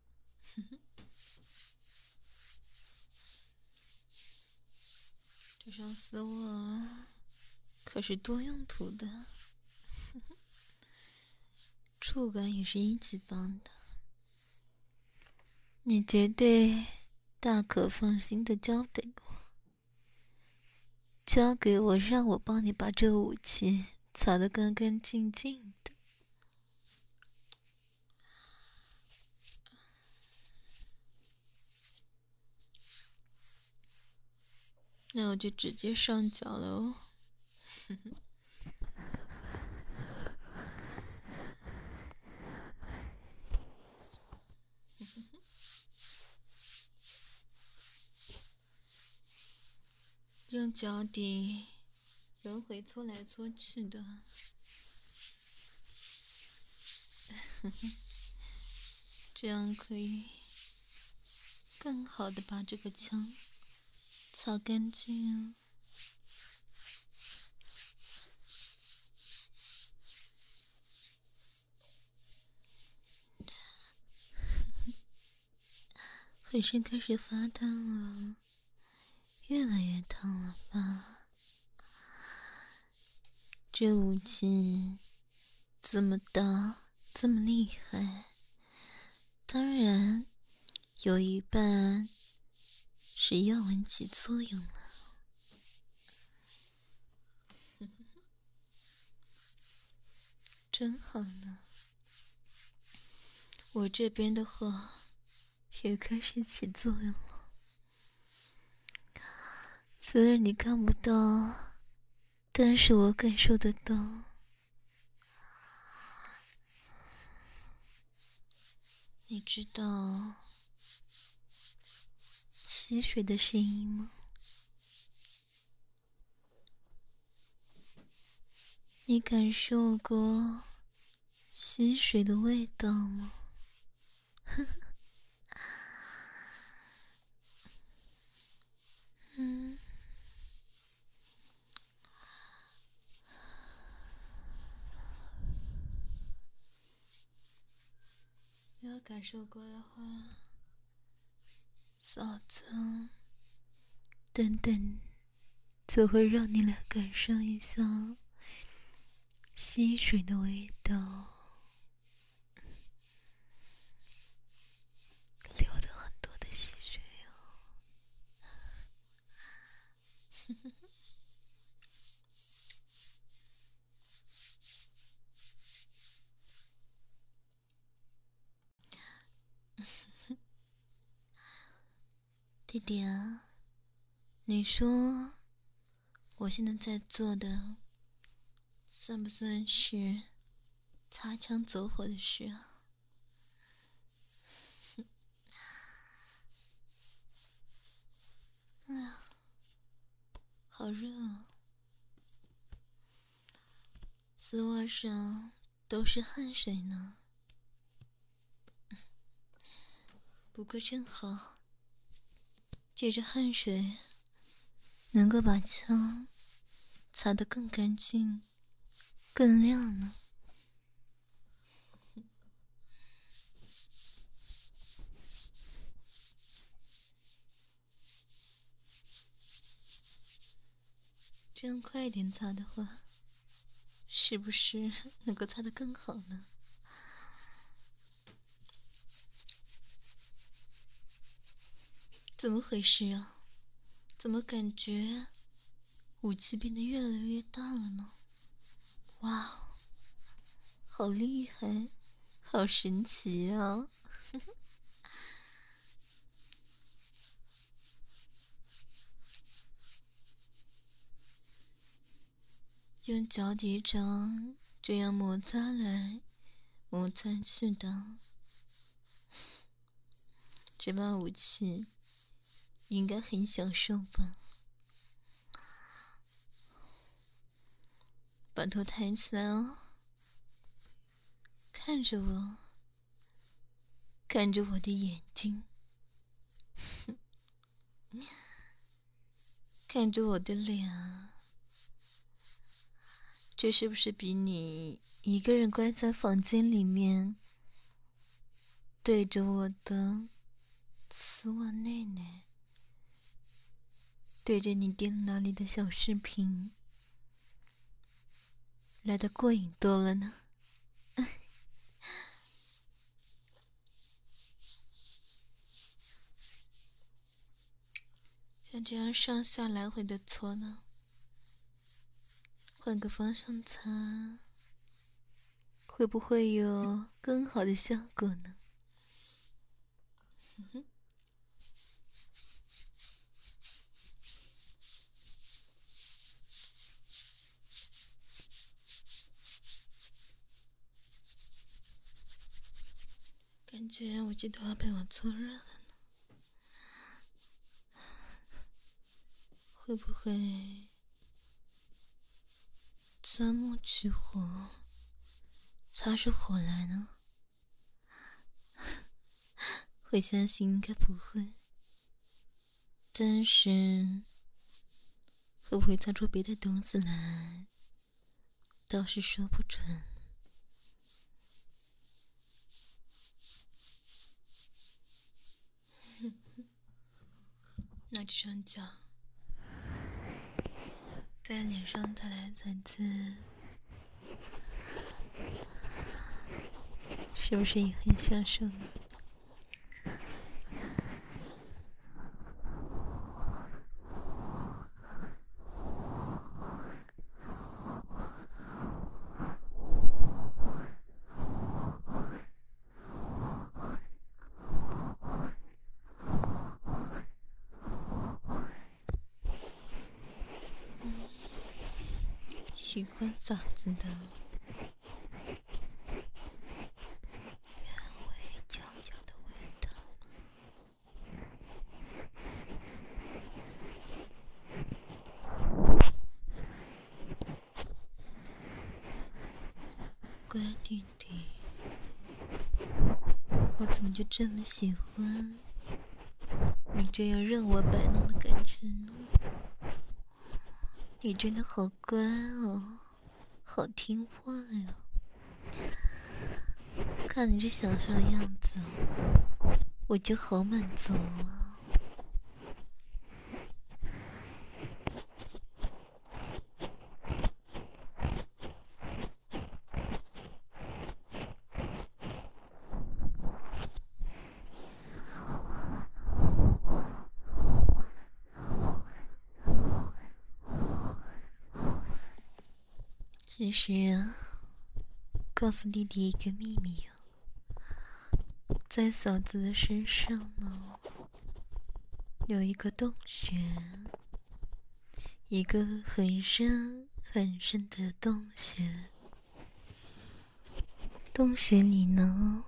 这双丝袜可是多用途的，触感也是一级棒的，你绝对大可放心的交给我，让我帮你把这个武器擦得干干净净的。那我就直接上脚了哦。用脚底来回搓来搓去的，这样可以更好的把这个枪擦干净。 浑身开始发烫了，越来越烫了吧？这武器这么大，这么厉害，当然有一半是药丸起作用了。真好呢，我这边的话也开始起作用了。虽然你看不到，但是我感受得到。你知道溪水的声音吗？你感受过溪水的味道吗？嗯，没有感受过的话，嫂子等等就会让你来感受一下溪水的味道，流的很多的溪水哦。弟弟啊，你说我现在在做的算不算是擦枪走火的事啊？哎呀，好热啊！丝袜上都是汗水呢。不过正好，借着汗水，能够把枪擦得更干净、更亮呢。这样快一点擦的话，是不是能够擦得更好呢？怎么回事啊？怎么感觉武器变得越来越大了呢？哇，好厉害，好神奇啊！用脚底掌这样摩擦来摩擦去的，这把武器应该很享受吧？把头抬起来哦，看着我，看着我的眼睛，看着我的脸啊，这是不是比你一个人关在房间里面，对着我的丝袜内内，对着你电脑里的小视频，来的过瘾多了呢？像这样上下来回的搓呢，换个方向擦，会不会有更好的效果呢？感觉武器都要被我搓热了呢，会不会钻木取火，擦出火来呢？我相信应该不会，但是会不会擦出别的东西来，倒是说不准。 这双脚，在脸上踩来踩去，是不是也很享受呢？喜欢嫂子的原味焦焦的味道。乖弟弟，我怎么就这么喜欢你这样任我摆弄的感觉呢？你真的好乖哦，好听话呀！看你这享受的样子，我就好满足啊！其实啊，告诉弟弟一个秘密啊，在嫂子的身上呢，有一个洞穴，一个很深很深的洞穴。洞穴里呢，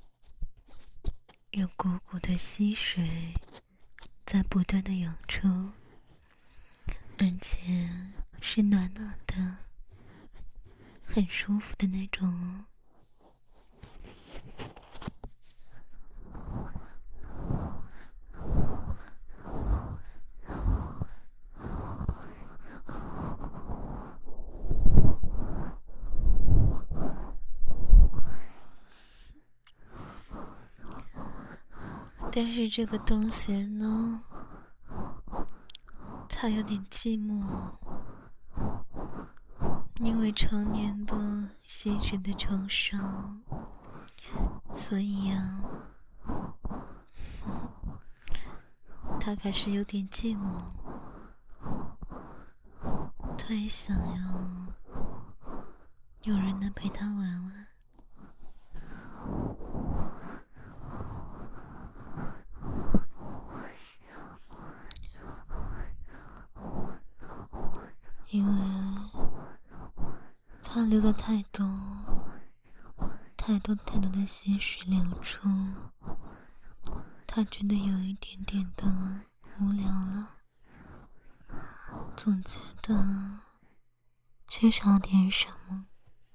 有汩汩的溪水在不断的涌出，而且是暖暖的，很舒服的那种哦。但是这个洞穴呢，它有点寂寞，因为常年的溪水的冲刷，所以呀，它开始有点寂寞。他也想要有人能陪他玩玩。因为他流的太多的溪水流出，他觉得有一点点的无聊了，总觉得缺少点什么。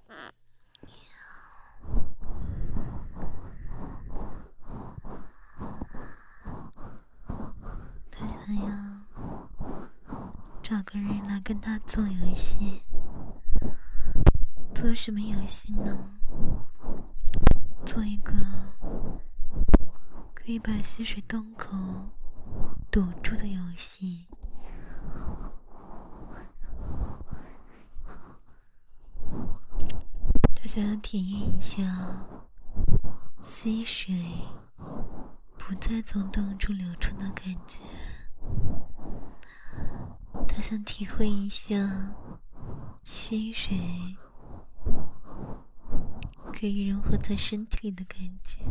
他想要找个人来跟他做游戏。做什么游戏呢？做一个可以把溪水洞口堵住的游戏。他想要体验一下溪水不再从洞处流出的感觉。他想体会一下溪水可以融合在身体里的感觉，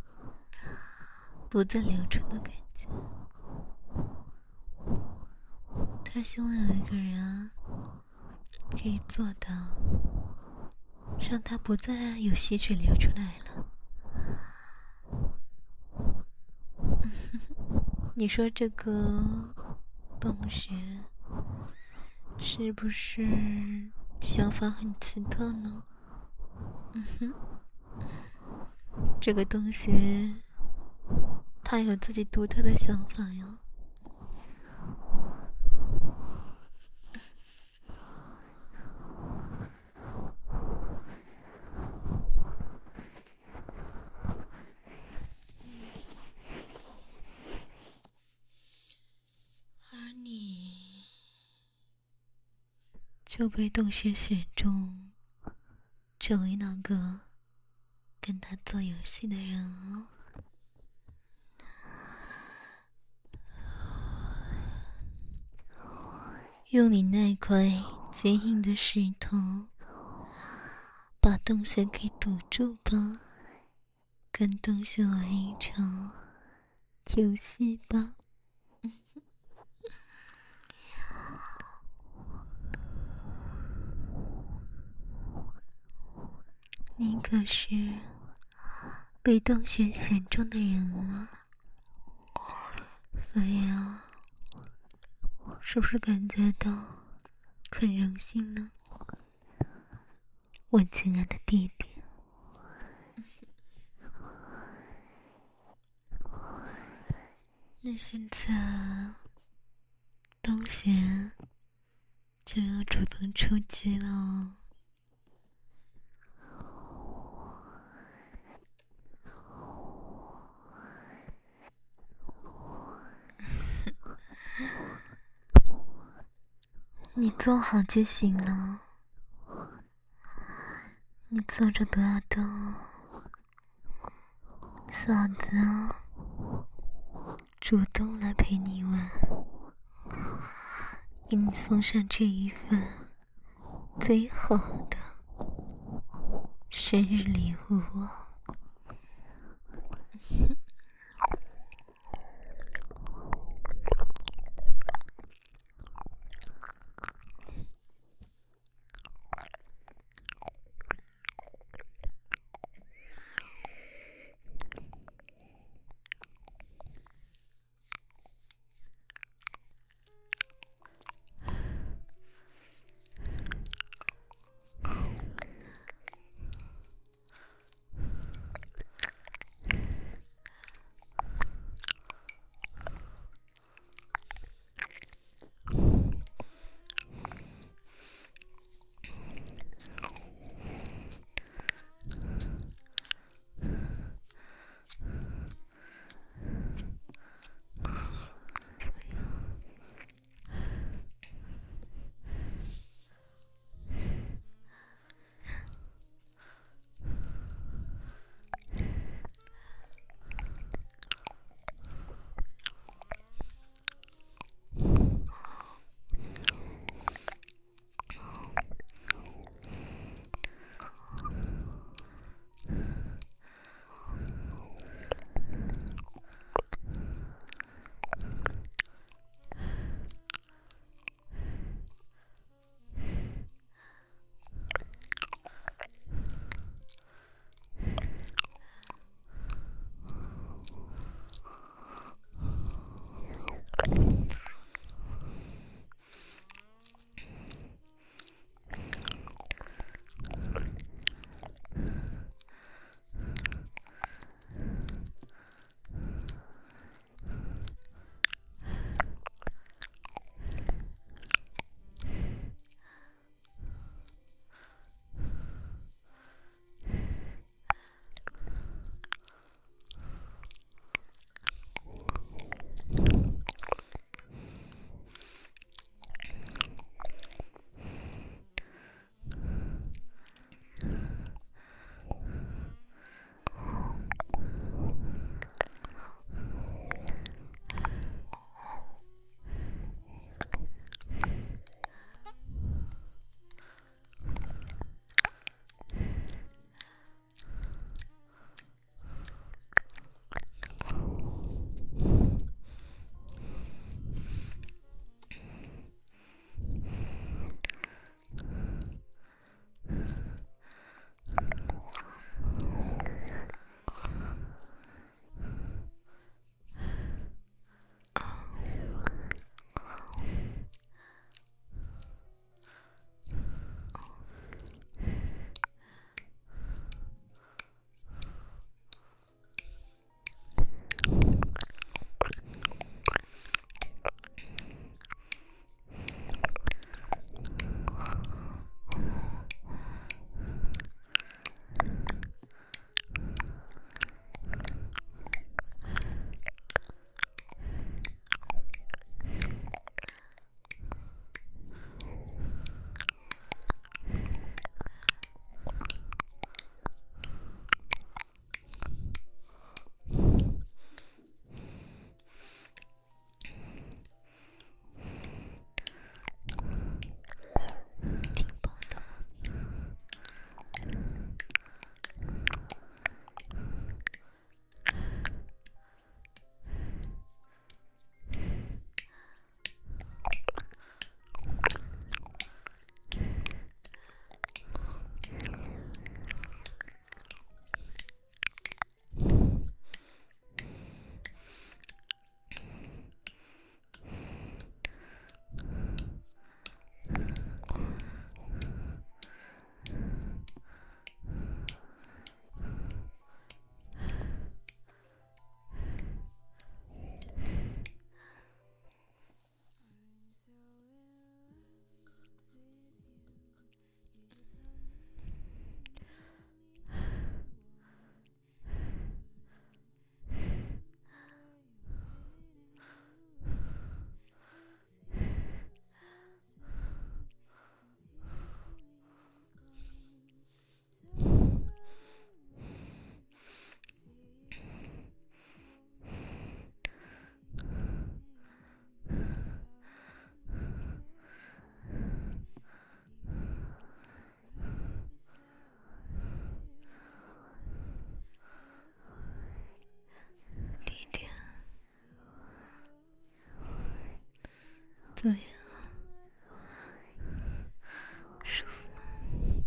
不再流出的感觉。他希望有一个人啊，可以做到让他不再有溪水流出来了。你说这个洞穴是不是想法很奇特呢？这个洞穴他有自己独特的想法哟。 就被洞穴选中，成为那个跟他做游戏的人哦。用你那块坚硬的石头把洞穴给堵住吧，跟洞穴玩一场游戏吧。你可是被洞穴选中的人啊，所以啊，是不是感觉到很荣幸呢，我亲爱的弟弟？那现在洞穴就要主动出击了哦。你坐好就行了，你坐着不要动。嫂子啊，主动来陪你玩，给你送上这一份最好的生日礼物啊！ 怎么样？舒服吗？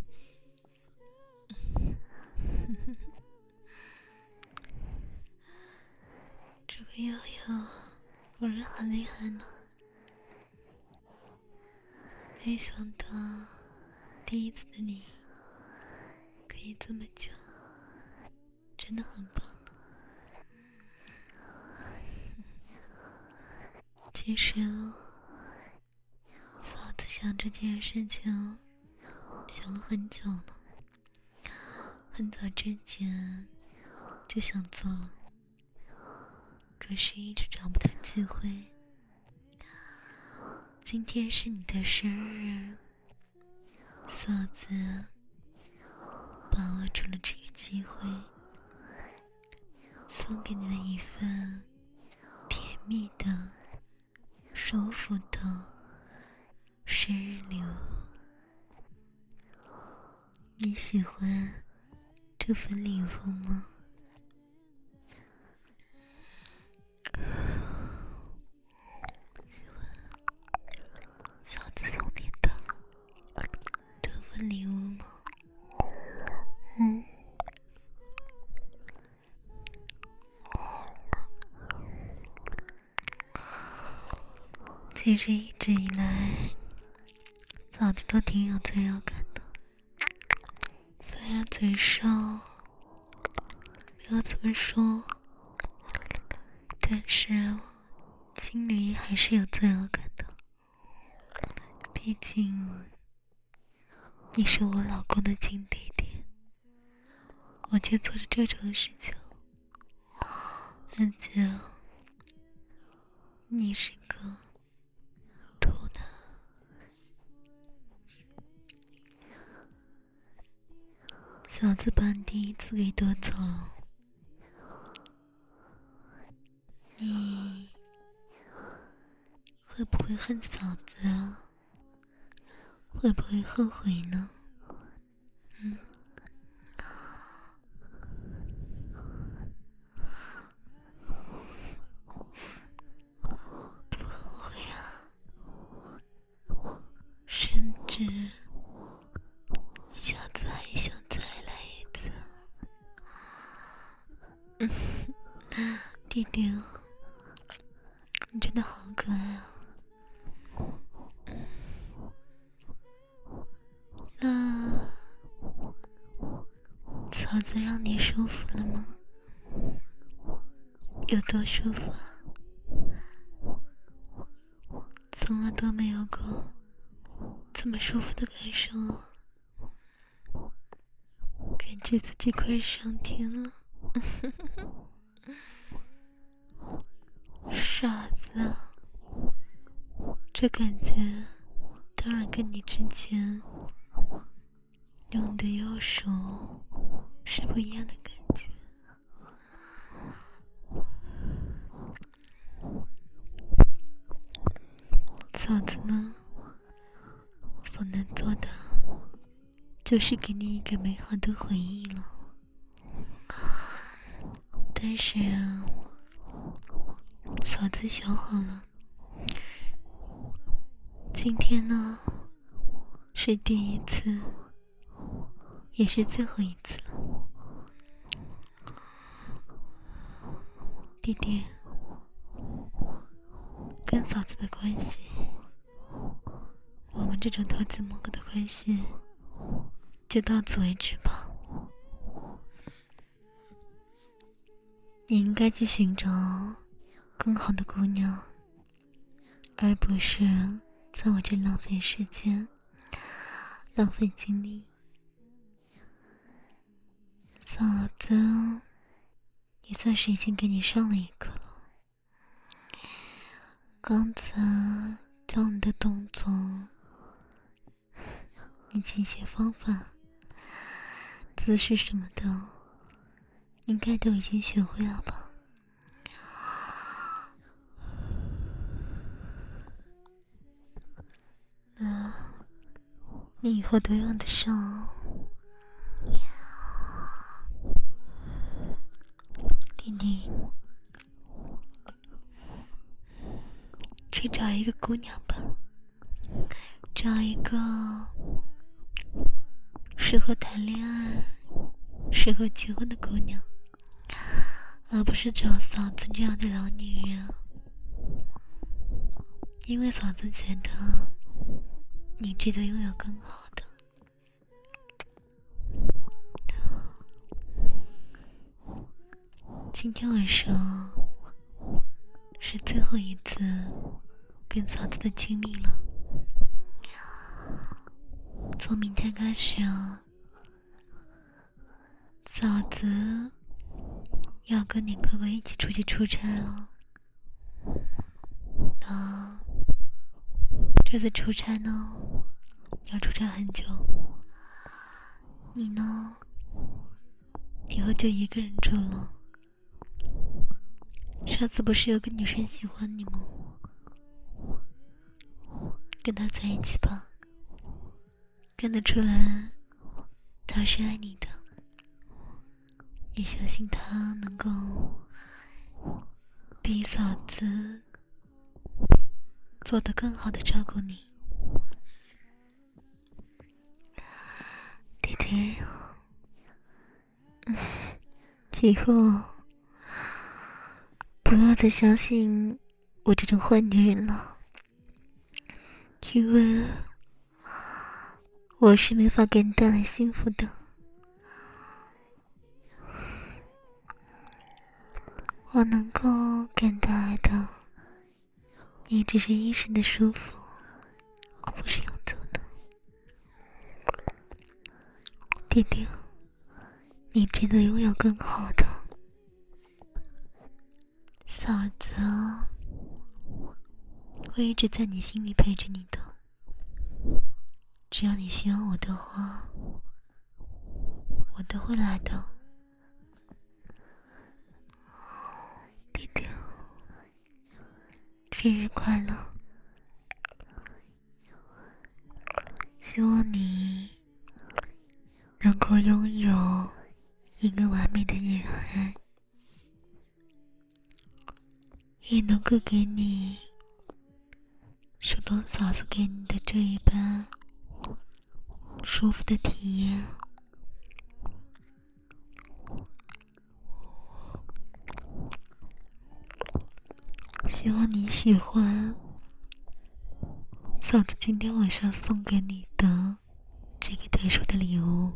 这个瑶瑶果然很厉害呢，没想到第一次的你可以这么久，真的很棒呢。其实嫂子想这件事情想了很久了，很早之前就想做了，可是一直找不到机会。今天是你的生日，嫂子把握住了这个机会，送给你的一份甜蜜的、舒服的生日礼物。你喜欢这份礼物吗？喜欢嫂子送你的这份礼物吗？其实一直以来，嫂子都挺有罪恶感的。虽然嘴上没有怎么说，但是心里还是有罪恶感的。毕竟你是我老公的亲弟弟，我却做了这种事情，而且你是个处男。嫂子把你第一次给夺走了，你会不会恨嫂子啊？会不会后悔呢？不后悔啊，甚至下次还想再来一次。弟弟，你真的好可爱啊！那嫂子让你舒服了吗？有多舒服啊？从来都没有过这么舒服的感受啊，感觉自己快上天了。傻子啊，这感觉当然跟你之前用的右手是不一样的感觉。嫂子呢，所能做的就是给你一个美好的回忆了。但是啊，嫂子想好了，今天呢是第一次，也是最后一次了。弟弟，跟嫂子的关系，我们这种偷鸡摸狗的关系就到此为止吧。你应该去寻找更好的姑娘，而不是在我这浪费时间、浪费精力。嫂子也算是已经给你上了一课了。刚才教你的动作以及一些方法、姿势什么的，应该都已经学会了吧？那你以后都用得上。弟弟，去找一个姑娘吧。 找一个适合谈恋爱、适合结婚的姑娘，而不是找嫂子这样的老女人。因为嫂子觉得你值得拥有更好的。今天晚上是最后一次跟嫂子的亲密了，从明天开始啊，嫂子要跟你哥哥一起出去出差了。那这次出差呢，要出差很久。你呢，以后就一个人住了。上次不是有个女生喜欢你吗？跟她在一起吧，看得出来她是爱你的，也相信她能够比嫂子做得更好的照顾你。弟弟，以后不要再相信我这种坏女人了，因为我是没法给你带来幸福的。我能够给你带来的也只是一时的舒服，不是永久的。弟弟，你值得拥有更好的。嫂子会一直在你心里陪着你的，只要你需要我的话，我都会来的。弟弟，生日快乐！希望你能够拥有一个完美的女孩，也能够给你如同嫂子给你的这一般舒服的体验。希望你喜欢嫂子今天晚上送给你的这个特殊的礼物。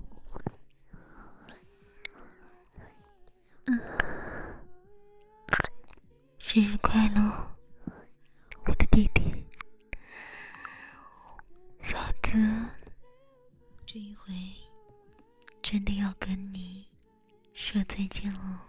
生日快乐，我的弟弟。嫂子这一回真的要跟你说再见了。